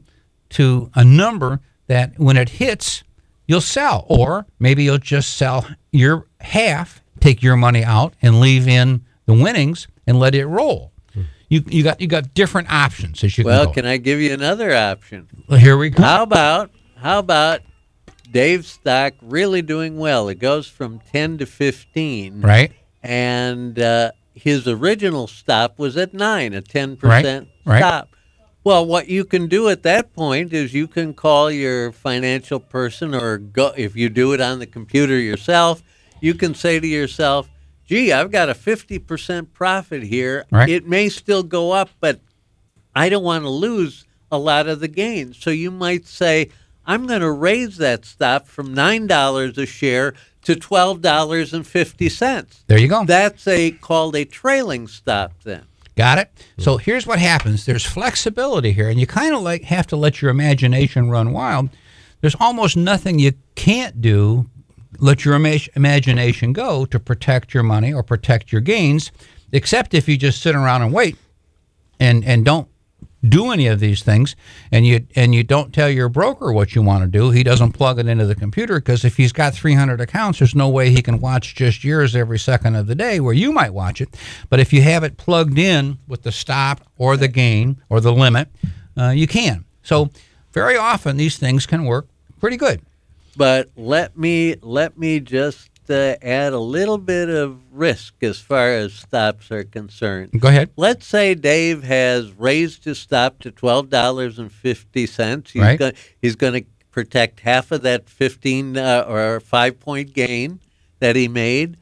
to a number that when it hits, you'll sell. Or maybe you'll just sell your half, take your money out, and leave in the winnings and let it roll. You you got you got different options as you Well, can go. can I give you another option? Well, here we go. How about how about Dave's stock really doing well? It goes from ten to fifteen, Right. and uh, his original stop was at nine, a ten percent Right, right. stop. Well, what you can do at that point is you can call your financial person, or go if you do it on the computer yourself. You can say to yourself, gee, I've got a fifty percent profit here. Right. It may still go up, but I don't want to lose a lot of the gains. So you might say, I'm going to raise that stop from nine dollars a share to twelve dollars and fifty cents. There you go. That's a called a trailing stop then. Got it? So here's what happens. There's flexibility here, and you kind of like have to let your imagination run wild. There's almost nothing you can't do. Let your ima- imagination go to protect your money or protect your gains, except if you just sit around and wait and, and don't do any of these things, and you and you don't tell your broker what you want to do. He doesn't plug it into the computer, because if he's got three hundred accounts, there's no way he can watch just yours every second of the day where you might watch it. But if you have it plugged in with the stop or the gain or the limit, uh, you can. So very often these things can work pretty good. But let me let me just uh, add a little bit of risk as far as stops are concerned. Go ahead. Let's say Dave has raised his stop to twelve dollars and fifty cents. He's Right. Go, he's going to protect half of that fifteen uh, or five point gain that he made,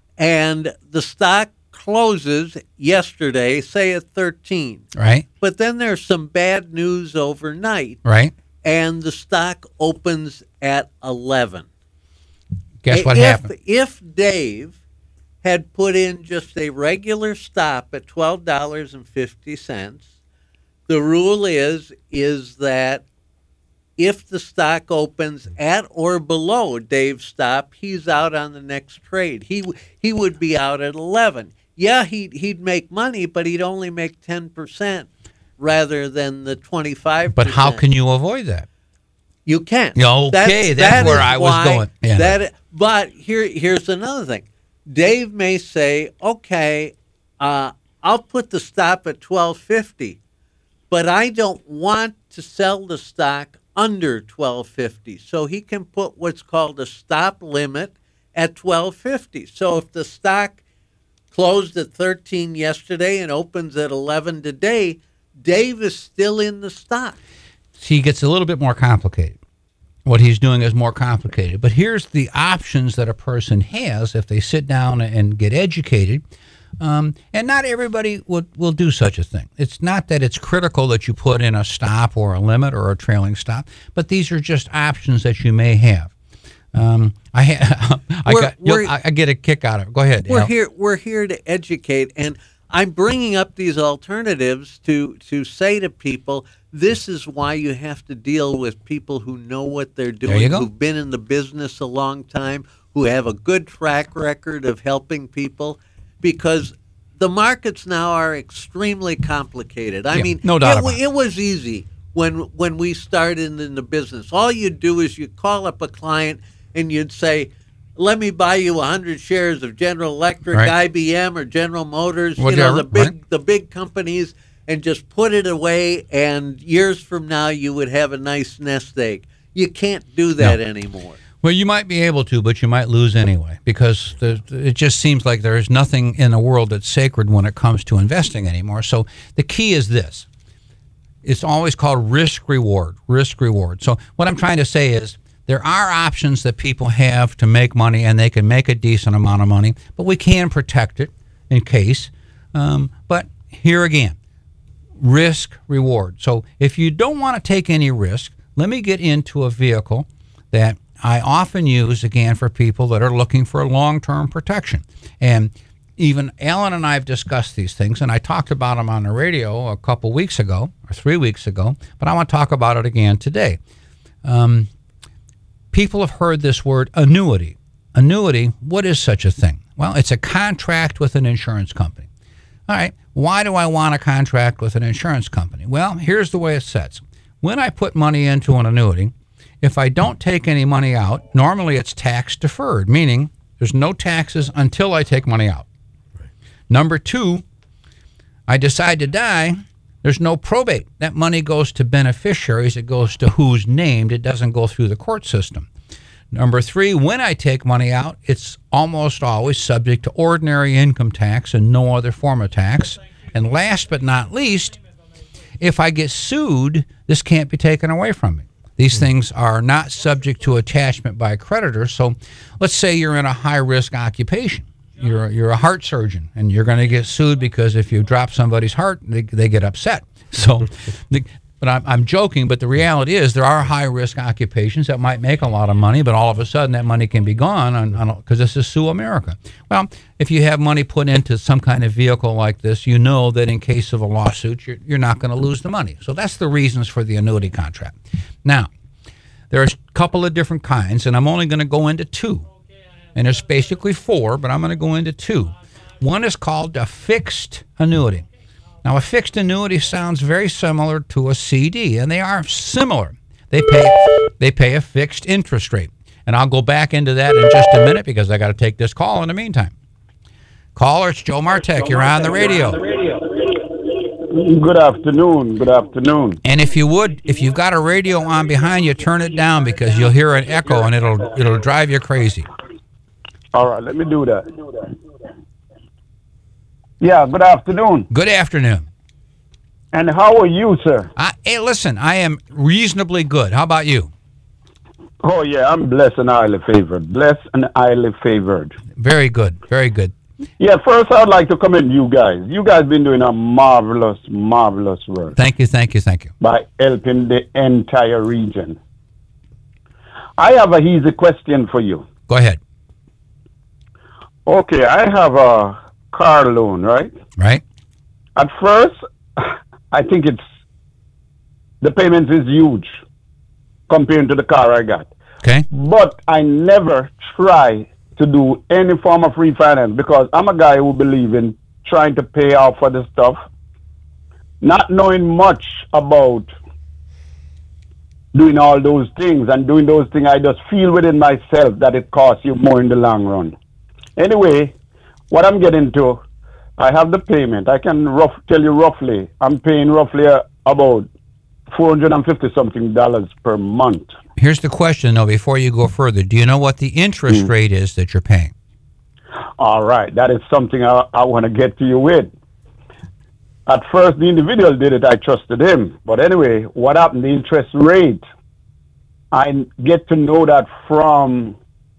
and the stock closes yesterday, say at thirteen. Right. But then there's some bad news overnight, Right. and the stock opens at eleven. Guess what if, happened? If Dave had put in just a regular stop at twelve dollars and fifty cents, the rule is is that if the stock opens at or below Dave's stop, he's out on the next trade. He he would be out at eleven. Yeah, he'd, he'd make money, but he'd only make ten percent rather than the twenty-five percent. But how can you avoid that? You can't. Okay, that's where is I was why going. Yeah. That, but here, here's another thing. Dave may say, "Okay, uh, I'll put the stop at twelve fifty, but I don't want to sell the stock under twelve fifty." So he can put what's called a stop limit at twelve fifty. So if the stock closed at thirteen yesterday and opens at eleven today, Dave is still in the stock. See, it gets a little bit more complicated. What he's doing is more complicated. But here's the options that a person has if they sit down and get educated. Um, and not everybody will, will do such a thing. It's not that it's critical that you put in a stop or a limit or a trailing stop, but these are just options that you may have. Um, I, ha- I, We're- got, you'll- we're- I I get a kick out of it. Go ahead. We're Al. here. We're here to educate, and I'm bringing up these alternatives to to say to people, this is why you have to deal with people who know what they're doing, you go. who've been in the business a long time, who have a good track record of helping people, because the markets now are extremely complicated. I Yeah, mean, no doubt it, about it. it was easy when when we started in the business. All you'd do is you'd call up a client and you'd say, let me buy you one hundred shares of General Electric, Right. I B M, or General Motors, you know, Whatever, the big right. the big companies, and just put it away, and years from now you would have a nice nest egg. You can't do that No. anymore. Well, you might be able to, but you might lose anyway, because the, it just seems like there is nothing in the world that's sacred when it comes to investing anymore. So the key is this. it's always called risk reward, risk reward. So what I'm trying to say is there are options that people have to make money, and they can make a decent amount of money, but we can protect it in case. Um, but here again, risk reward. So if you don't want to take any risk, let me get into a vehicle that I often use, again, for people that are looking for long-term protection. And even Alan and I have discussed these things, and I talked about them on the radio a couple weeks ago, or three weeks ago, but I want to talk about it again today. Um, people have heard this word annuity. Annuity, what is such a thing? Well, it's a contract with an insurance company. All right, why do I want a contract with an insurance company? Well, here's the way it sets. When I put money into an annuity, if I don't take any money out, normally it's tax deferred, meaning there's no taxes until I take money out. Right. Number two, I decide to die, there's no probate. That money goes to beneficiaries. It goes to who's named. It doesn't go through the court system. Number three, when I take money out, it's almost always subject to ordinary income tax and no other form of tax. And last but not least, if I get sued, this can't be taken away from me. These things are not subject to attachment by creditors. So let's say you're in a high-risk occupation. You're, you're a heart surgeon, and you're going to get sued because if you drop somebody's heart, they, they get upset. So, the, but I'm, I'm joking, but the reality is there are high-risk occupations that might make a lot of money, but all of a sudden that money can be gone because this is Sue America. Well, if you have money put into some kind of vehicle like this, you know that in case of a lawsuit, you're, you're not going to lose the money. So that's the reasons for the annuity contract. Now, there's a couple of different kinds, and I'm only going to go into two. And there's basically four, but I'm going to go into two. One is called a fixed annuity. Now, a fixed annuity sounds very similar to a C D, and they are similar. They pay they pay a fixed interest rate. And I'll go back into that in just a minute because I got to take this call in the meantime. Caller, it's Joe Martek. You're on the radio. Good afternoon. Good afternoon. And if you would, if you've got a radio on behind you, turn it down because you'll hear an echo and it'll it'll drive you crazy. All right, let me do that. Yeah, good afternoon. Good afternoon. And how are you, sir? Uh, hey, listen, I am reasonably good. How about you? Oh, yeah, I'm blessed and highly favored. Blessed and highly favored. Very good. Very good. Yeah, first I'd like to commend you guys. You guys been doing a marvelous, marvelous work. Thank you, thank you, thank you. By helping the entire region. I have a easy question for you. Go ahead. Okay, I have a car loan, right? Right. At first, I think it's, the payment is huge compared to the car I got. Okay. But I never try to do any form of refinance because I'm a guy who believes in trying to pay off for the stuff, not knowing much about doing all those things and doing those things. I just feel within myself that it costs you more in the long run. Anyway, what I'm getting to, I have the payment. I can rough, tell you roughly, I'm paying roughly uh, about four hundred fifty something dollars per month. Here's the question, though, before you go further. Do you know what the interest mm. rate is that you're paying? All right. That is something I, I want to get to you with. At first, the individual did it. I trusted him. But anyway, what happened? The interest rate, I get to know that from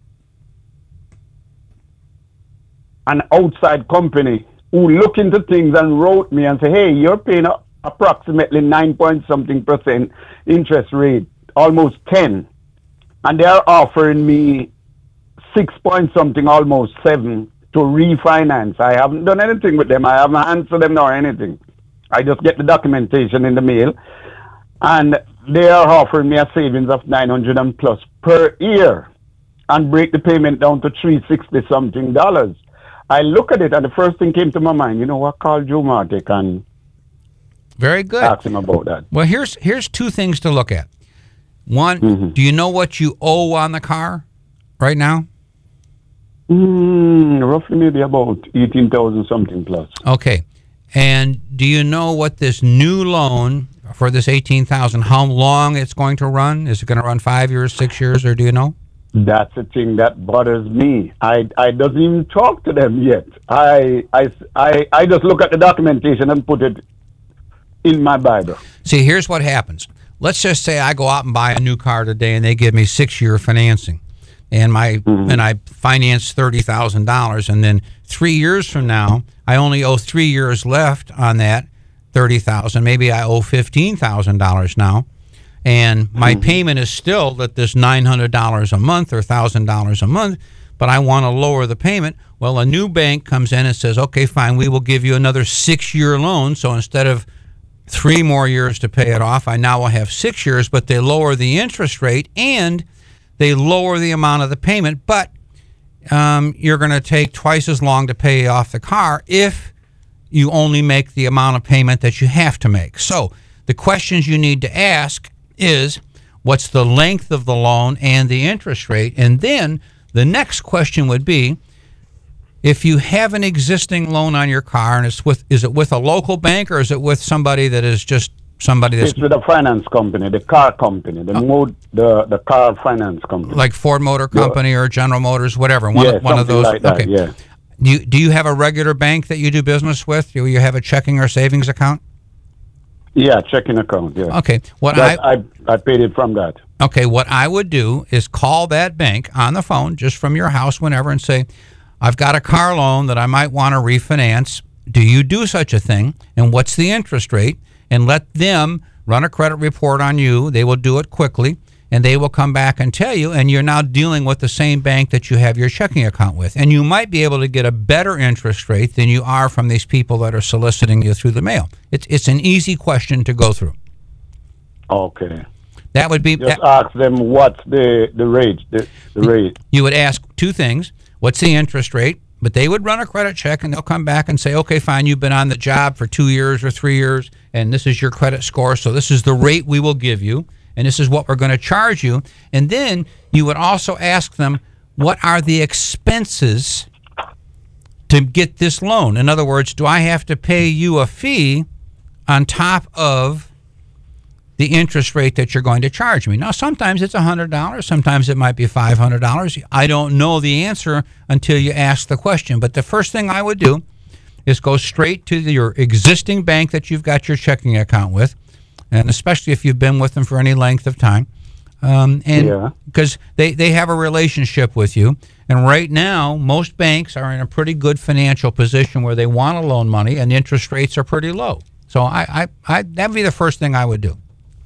an outside company who look into things and wrote me and say, hey, you're paying a, approximately nine point something percent interest rate, almost ten. And they are offering me six point something, almost seven to refinance. I haven't done anything with them. I haven't answered them nor anything. I just get the documentation in the mail. And they are offering me a savings of nine hundred and plus per year and break the payment down to three hundred sixty something dollars. I look at it, and the first thing came to my mind, you know what, call Joe Martek and very good. Ask him about that. Well, here's here's two things to look at. One, mm-hmm. do you know what you owe on the car right now? Mm, roughly maybe about eighteen thousand something plus. Okay. And do you know what this new loan for this eighteen thousand, how long it's going to run? Is it going to run five years, six years, or do you know? That's the thing that bothers me. I, I doesn't even talk to them yet. I, I, I, I just look at the documentation and put it in my Bible. See, here's what happens. Let's just say I go out and buy a new car today, and they give me six-year financing, and my mm-hmm. and I finance thirty thousand dollars, and then three years from now, I only owe three years left on that thirty thousand. Maybe I owe fifteen thousand dollars now, and my mm-hmm. payment is still that this nine hundred dollars a month or one thousand dollars a month, but I want to lower the payment. Well, a new bank comes in and says, okay, fine, we will give you another six-year loan. So instead of three more years to pay it off, I now will have six years, but they lower the interest rate and they lower the amount of the payment, but um, you're going to take twice as long to pay off the car if you only make the amount of payment that you have to make. So the questions you need to ask is, what's the length of the loan and the interest rate? And then the next question would be, if you have an existing loan on your car and it's with, is it with a local bank or is it with somebody that is just somebody that's... It's with a finance company, the car company, the, oh. mod, the, the car finance company. Like Ford Motor Company yeah. or General Motors, whatever. One, yeah, one of those. Like that, okay. Yeah. Do you, do you have a regular bank that you do business with? Do you have a checking or savings account? Yeah, checking account, yeah. Okay. What that, I, I I paid it from that. Okay, what I would do is call that bank on the phone just from your house whenever and say, I've got a car loan that I might want to refinance. Do you do such a thing? And what's the interest rate? And let them run a credit report on you. They will do it quickly, and they will come back and tell you, and you're now dealing with the same bank that you have your checking account with. And you might be able to get a better interest rate than you are from these people that are soliciting you through the mail. It's it's an easy question to go through. Okay. That would be... Just that, ask them what's the, the rate. The, the rate. You would ask two things. What's the interest rate? But they would run a credit check, and they'll come back and say, okay, fine, you've been on the job for two years or three years, and this is your credit score, so this is the rate we will give you, and this is what we're going to charge you. And then you would also ask them, what are the expenses to get this loan? In other words, do I have to pay you a fee on top of the interest rate that you're going to charge me? Now, sometimes it's one hundred dollars. Sometimes it might be five hundred dollars. I don't know the answer until you ask the question. But the first thing I would do is go straight to the, your existing bank that you've got your checking account with, and especially if you've been with them for any length of time. Um, and because yeah. they, they have a relationship with you. And right now, most banks are in a pretty good financial position where they want to loan money, and the interest rates are pretty low. So I, I, I that would be the first thing I would do.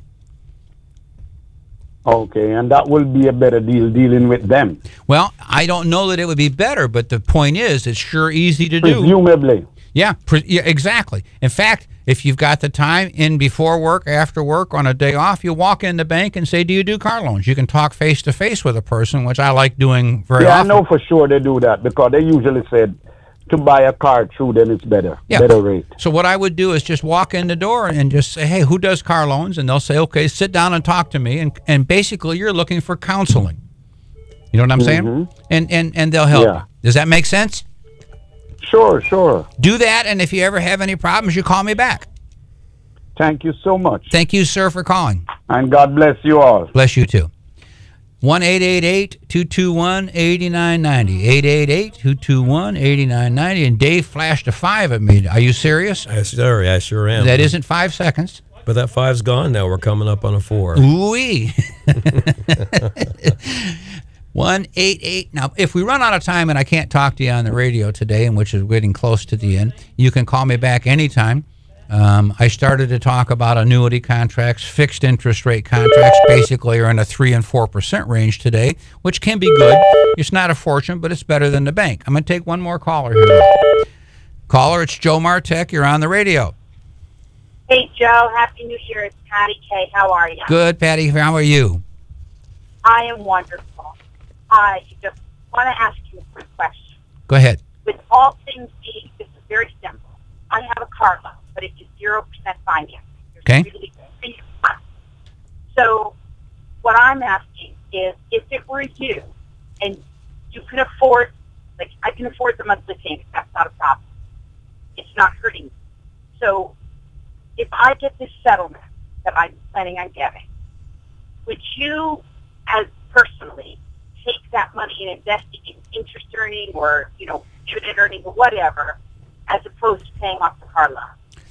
Okay, and that will be a better deal dealing with them. Well, I don't know that it would be better, but the point is, it's sure easy to do. Presumably. Yeah, pre- yeah, exactly. In fact, if you've got the time in before work, after work, on a day off, you walk in the bank and say, do you do car loans? You can talk face-to-face with a person, which I like doing very yeah, often. Yeah, I know for sure they do that, because they usually said to buy a car through them it's better, yeah. better rate. So what I would do is just walk in the door and just say, hey, who does car loans? And they'll say, okay, sit down and talk to me. And and basically you're looking for counseling. You know what I'm mm-hmm. saying? And, and, and they'll help yeah. you. Does that make sense? Sure, sure. Do that, and if you ever have any problems, you call me back. Thank you so much. Thank you, sir, for calling. And God bless you all. Bless you, too. one eight eight eight, two two one, eight nine nine zero. eight eight eight, two two one, eight nine nine zero. And Dave flashed a five at me. Are you serious? I sure, I sure am. That isn't five seconds. But that five's gone now. We're coming up on a four. Ooh-wee. one eight eight. Now, if we run out of time and I can't talk to you on the radio today, and which is getting close to the end, you can call me back anytime. Um, I started to talk about annuity contracts, fixed interest rate contracts, basically are in a three and four percent range today, which can be good. It's not a fortune, but it's better than the bank. I'm going to take one more caller here. Caller, it's Joe Martek. You're on the radio. Hey, Joe. Happy New Year. It's Patty K. How are you? Good, Patty. How are you? I am wonderful. I just want to ask you a quick question. Go ahead. With all things being, this is very simple. I have a car loan, but it's a zero percent financing. Okay. Really, really fun. So what I'm asking is, if it were you, and you can afford, like I can afford the monthly payment, that's not a problem. It's not hurting me. So if I get this settlement that I'm planning on getting, would you, as personally, take that money and invest it in interest earning or, you know, dividend earning or whatever, as opposed to paying off the car loan?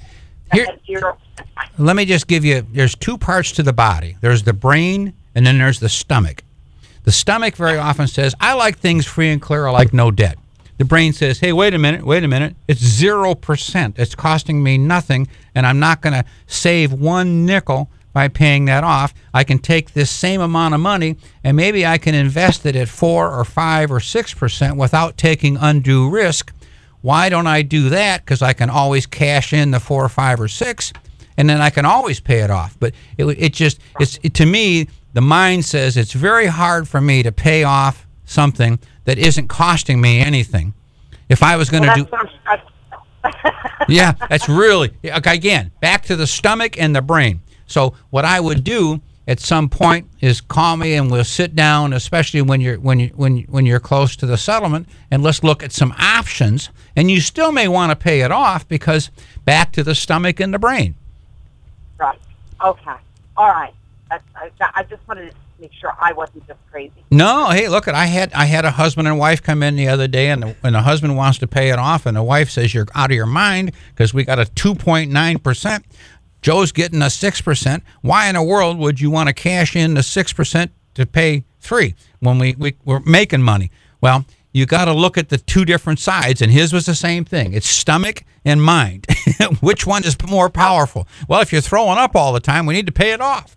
Here- at zero. Let me just give you, there's two parts to the body. There's the brain, and then there's the stomach. The stomach very often says, I like things free and clear, I like no debt. The brain says, hey, wait a minute, wait a minute. It's zero percent. It's costing me nothing, and I'm not going to save one nickel by paying that off. I can take this same amount of money, and maybe I can invest it at four or five or six percent without taking undue risk. Why don't I do that? Because I can always cash in the four or five or six, and then I can always pay it off. But it, it just, it's it, to me, the mind says it's very hard for me to pay off something that isn't costing me anything. If I was going to Well, do, that's what I'm- yeah, that's really, okay, again, back to the stomach and the brain. So what I would do at some point is call me and we'll sit down, especially when you're when you when you- when you're close to the settlement, and let's look at some options. And you still may want to pay it off because back to the stomach and the brain. Right. Okay. All right. That's, I, I just wanted to make sure I wasn't just crazy. No, hey, look, I had I had a husband and wife come in the other day, and the, and the husband wants to pay it off, and the wife says you're out of your mind because we got a two point nine percent. Joe's getting a six percent. Why in the world would you want to cash in the six percent to pay three when we, we we're making money? Well, you got to look at the two different sides, and his was the same thing. It's stomach and mind. Which one is more powerful? Well, if you're throwing up all the time, we need to pay it off.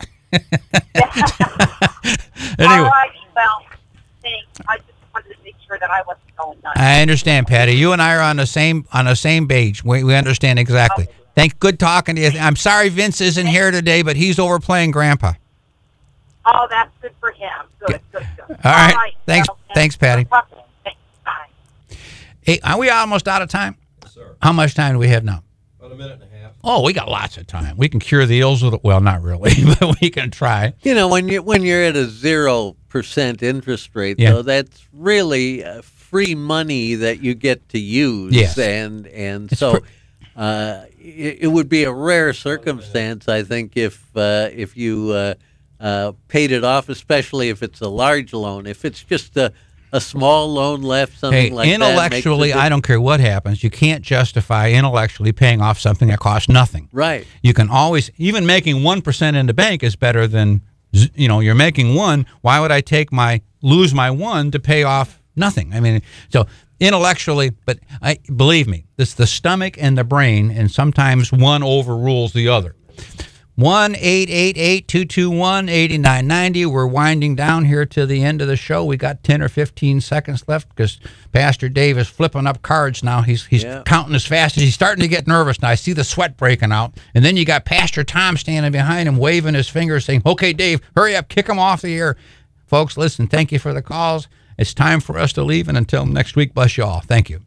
Anyway, All right. Well, thanks. I just wanted to make sure that I wasn't going nuts. I understand, Patty. You and I are on the same on the same page. We we understand exactly. Thank. Good talking to you. I'm sorry Vince isn't here today, but he's over playing Grandpa. Oh, that's good for him. Good, good, good. All right. Thanks. well, Thanks, Patty. Thanks. Bye. Hey, are we almost out of time? Yes, sir. How much time do we have now? About a minute and a half. Oh, we got lots of time. We can cure the ills with it. Well, not really, but we can try. You know, when you when you're at a zero percent interest rate, Yeah. though, that's really uh, free money that you get to use. Yes. and and It's so pr- uh, it, it would be a rare circumstance, I think, if uh, if you uh, uh, paid it off, especially if it's a large loan. If it's just a a small loan left, something Hey, like that. intellectually, makes a I don't care what happens. You can't justify intellectually paying off something that costs nothing. Right. You can always, even making one percent in the bank is better than, z- you know, you're making one. Why would I take my, lose my one to pay off nothing? I mean, so intellectually, but I believe me, this the stomach and the brain, and sometimes one overrules the other. one eight eight eight, two two one, eight nine nine zero. We're winding down here to the end of the show. We got ten or fifteen seconds left because Pastor Dave is flipping up cards now. He's he's Yeah. counting as fast as he's starting to get nervous now. I see the sweat breaking out. And then you got Pastor Tom standing behind him, waving his fingers, saying, okay, Dave, hurry up, kick him off the air. Folks, listen, thank you for the calls. It's time for us to leave, and until next week, bless you all. Thank you.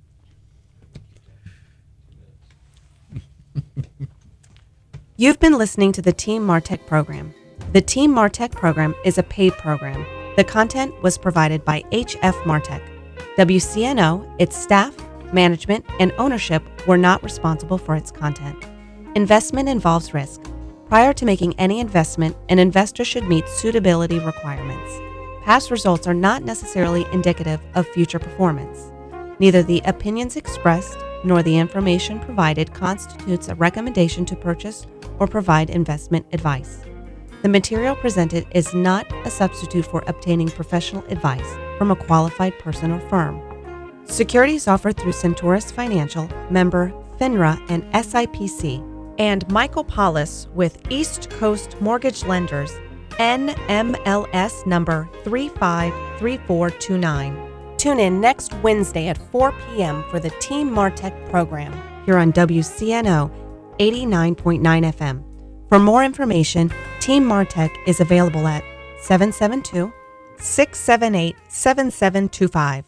You've been listening to the Team Martech program. The Team Martech program is a paid program. The content was provided by H F Martech. W C N O, its staff, management, and ownership were not responsible for its content. Investment involves risk. Prior to making any investment, an investor should meet suitability requirements. Past results are not necessarily indicative of future performance. Neither the opinions expressed nor the information provided constitutes a recommendation to purchase or provide investment advice. The material presented is not a substitute for obtaining professional advice from a qualified person or firm. Securities offered through Centaurus Financial, member FINRA and S I P C, and Michael Paulus with East Coast Mortgage Lenders, N M L S number three five three four two nine. Tune in next Wednesday at four p.m. for the Team Martech program here on W C N O eighty-nine point nine F M. For more information, Team Martech is available at seven seven two, six seven eight, seven seven two five.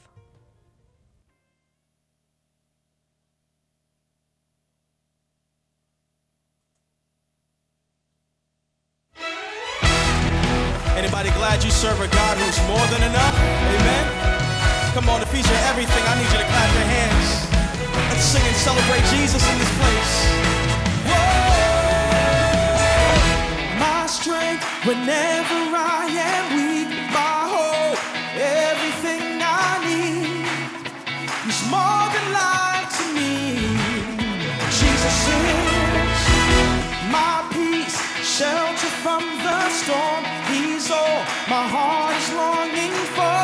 Anybody glad you serve a God who's more than enough? Amen? Come on, to feature everything, I need you to clap your hands. Let's sing and celebrate Jesus in this place. Whoa! My strength whenever I am weak, my hope, everything I need. He's more than life to me. Jesus is. my peace, shelter from the storm. He's all my heart is longing for.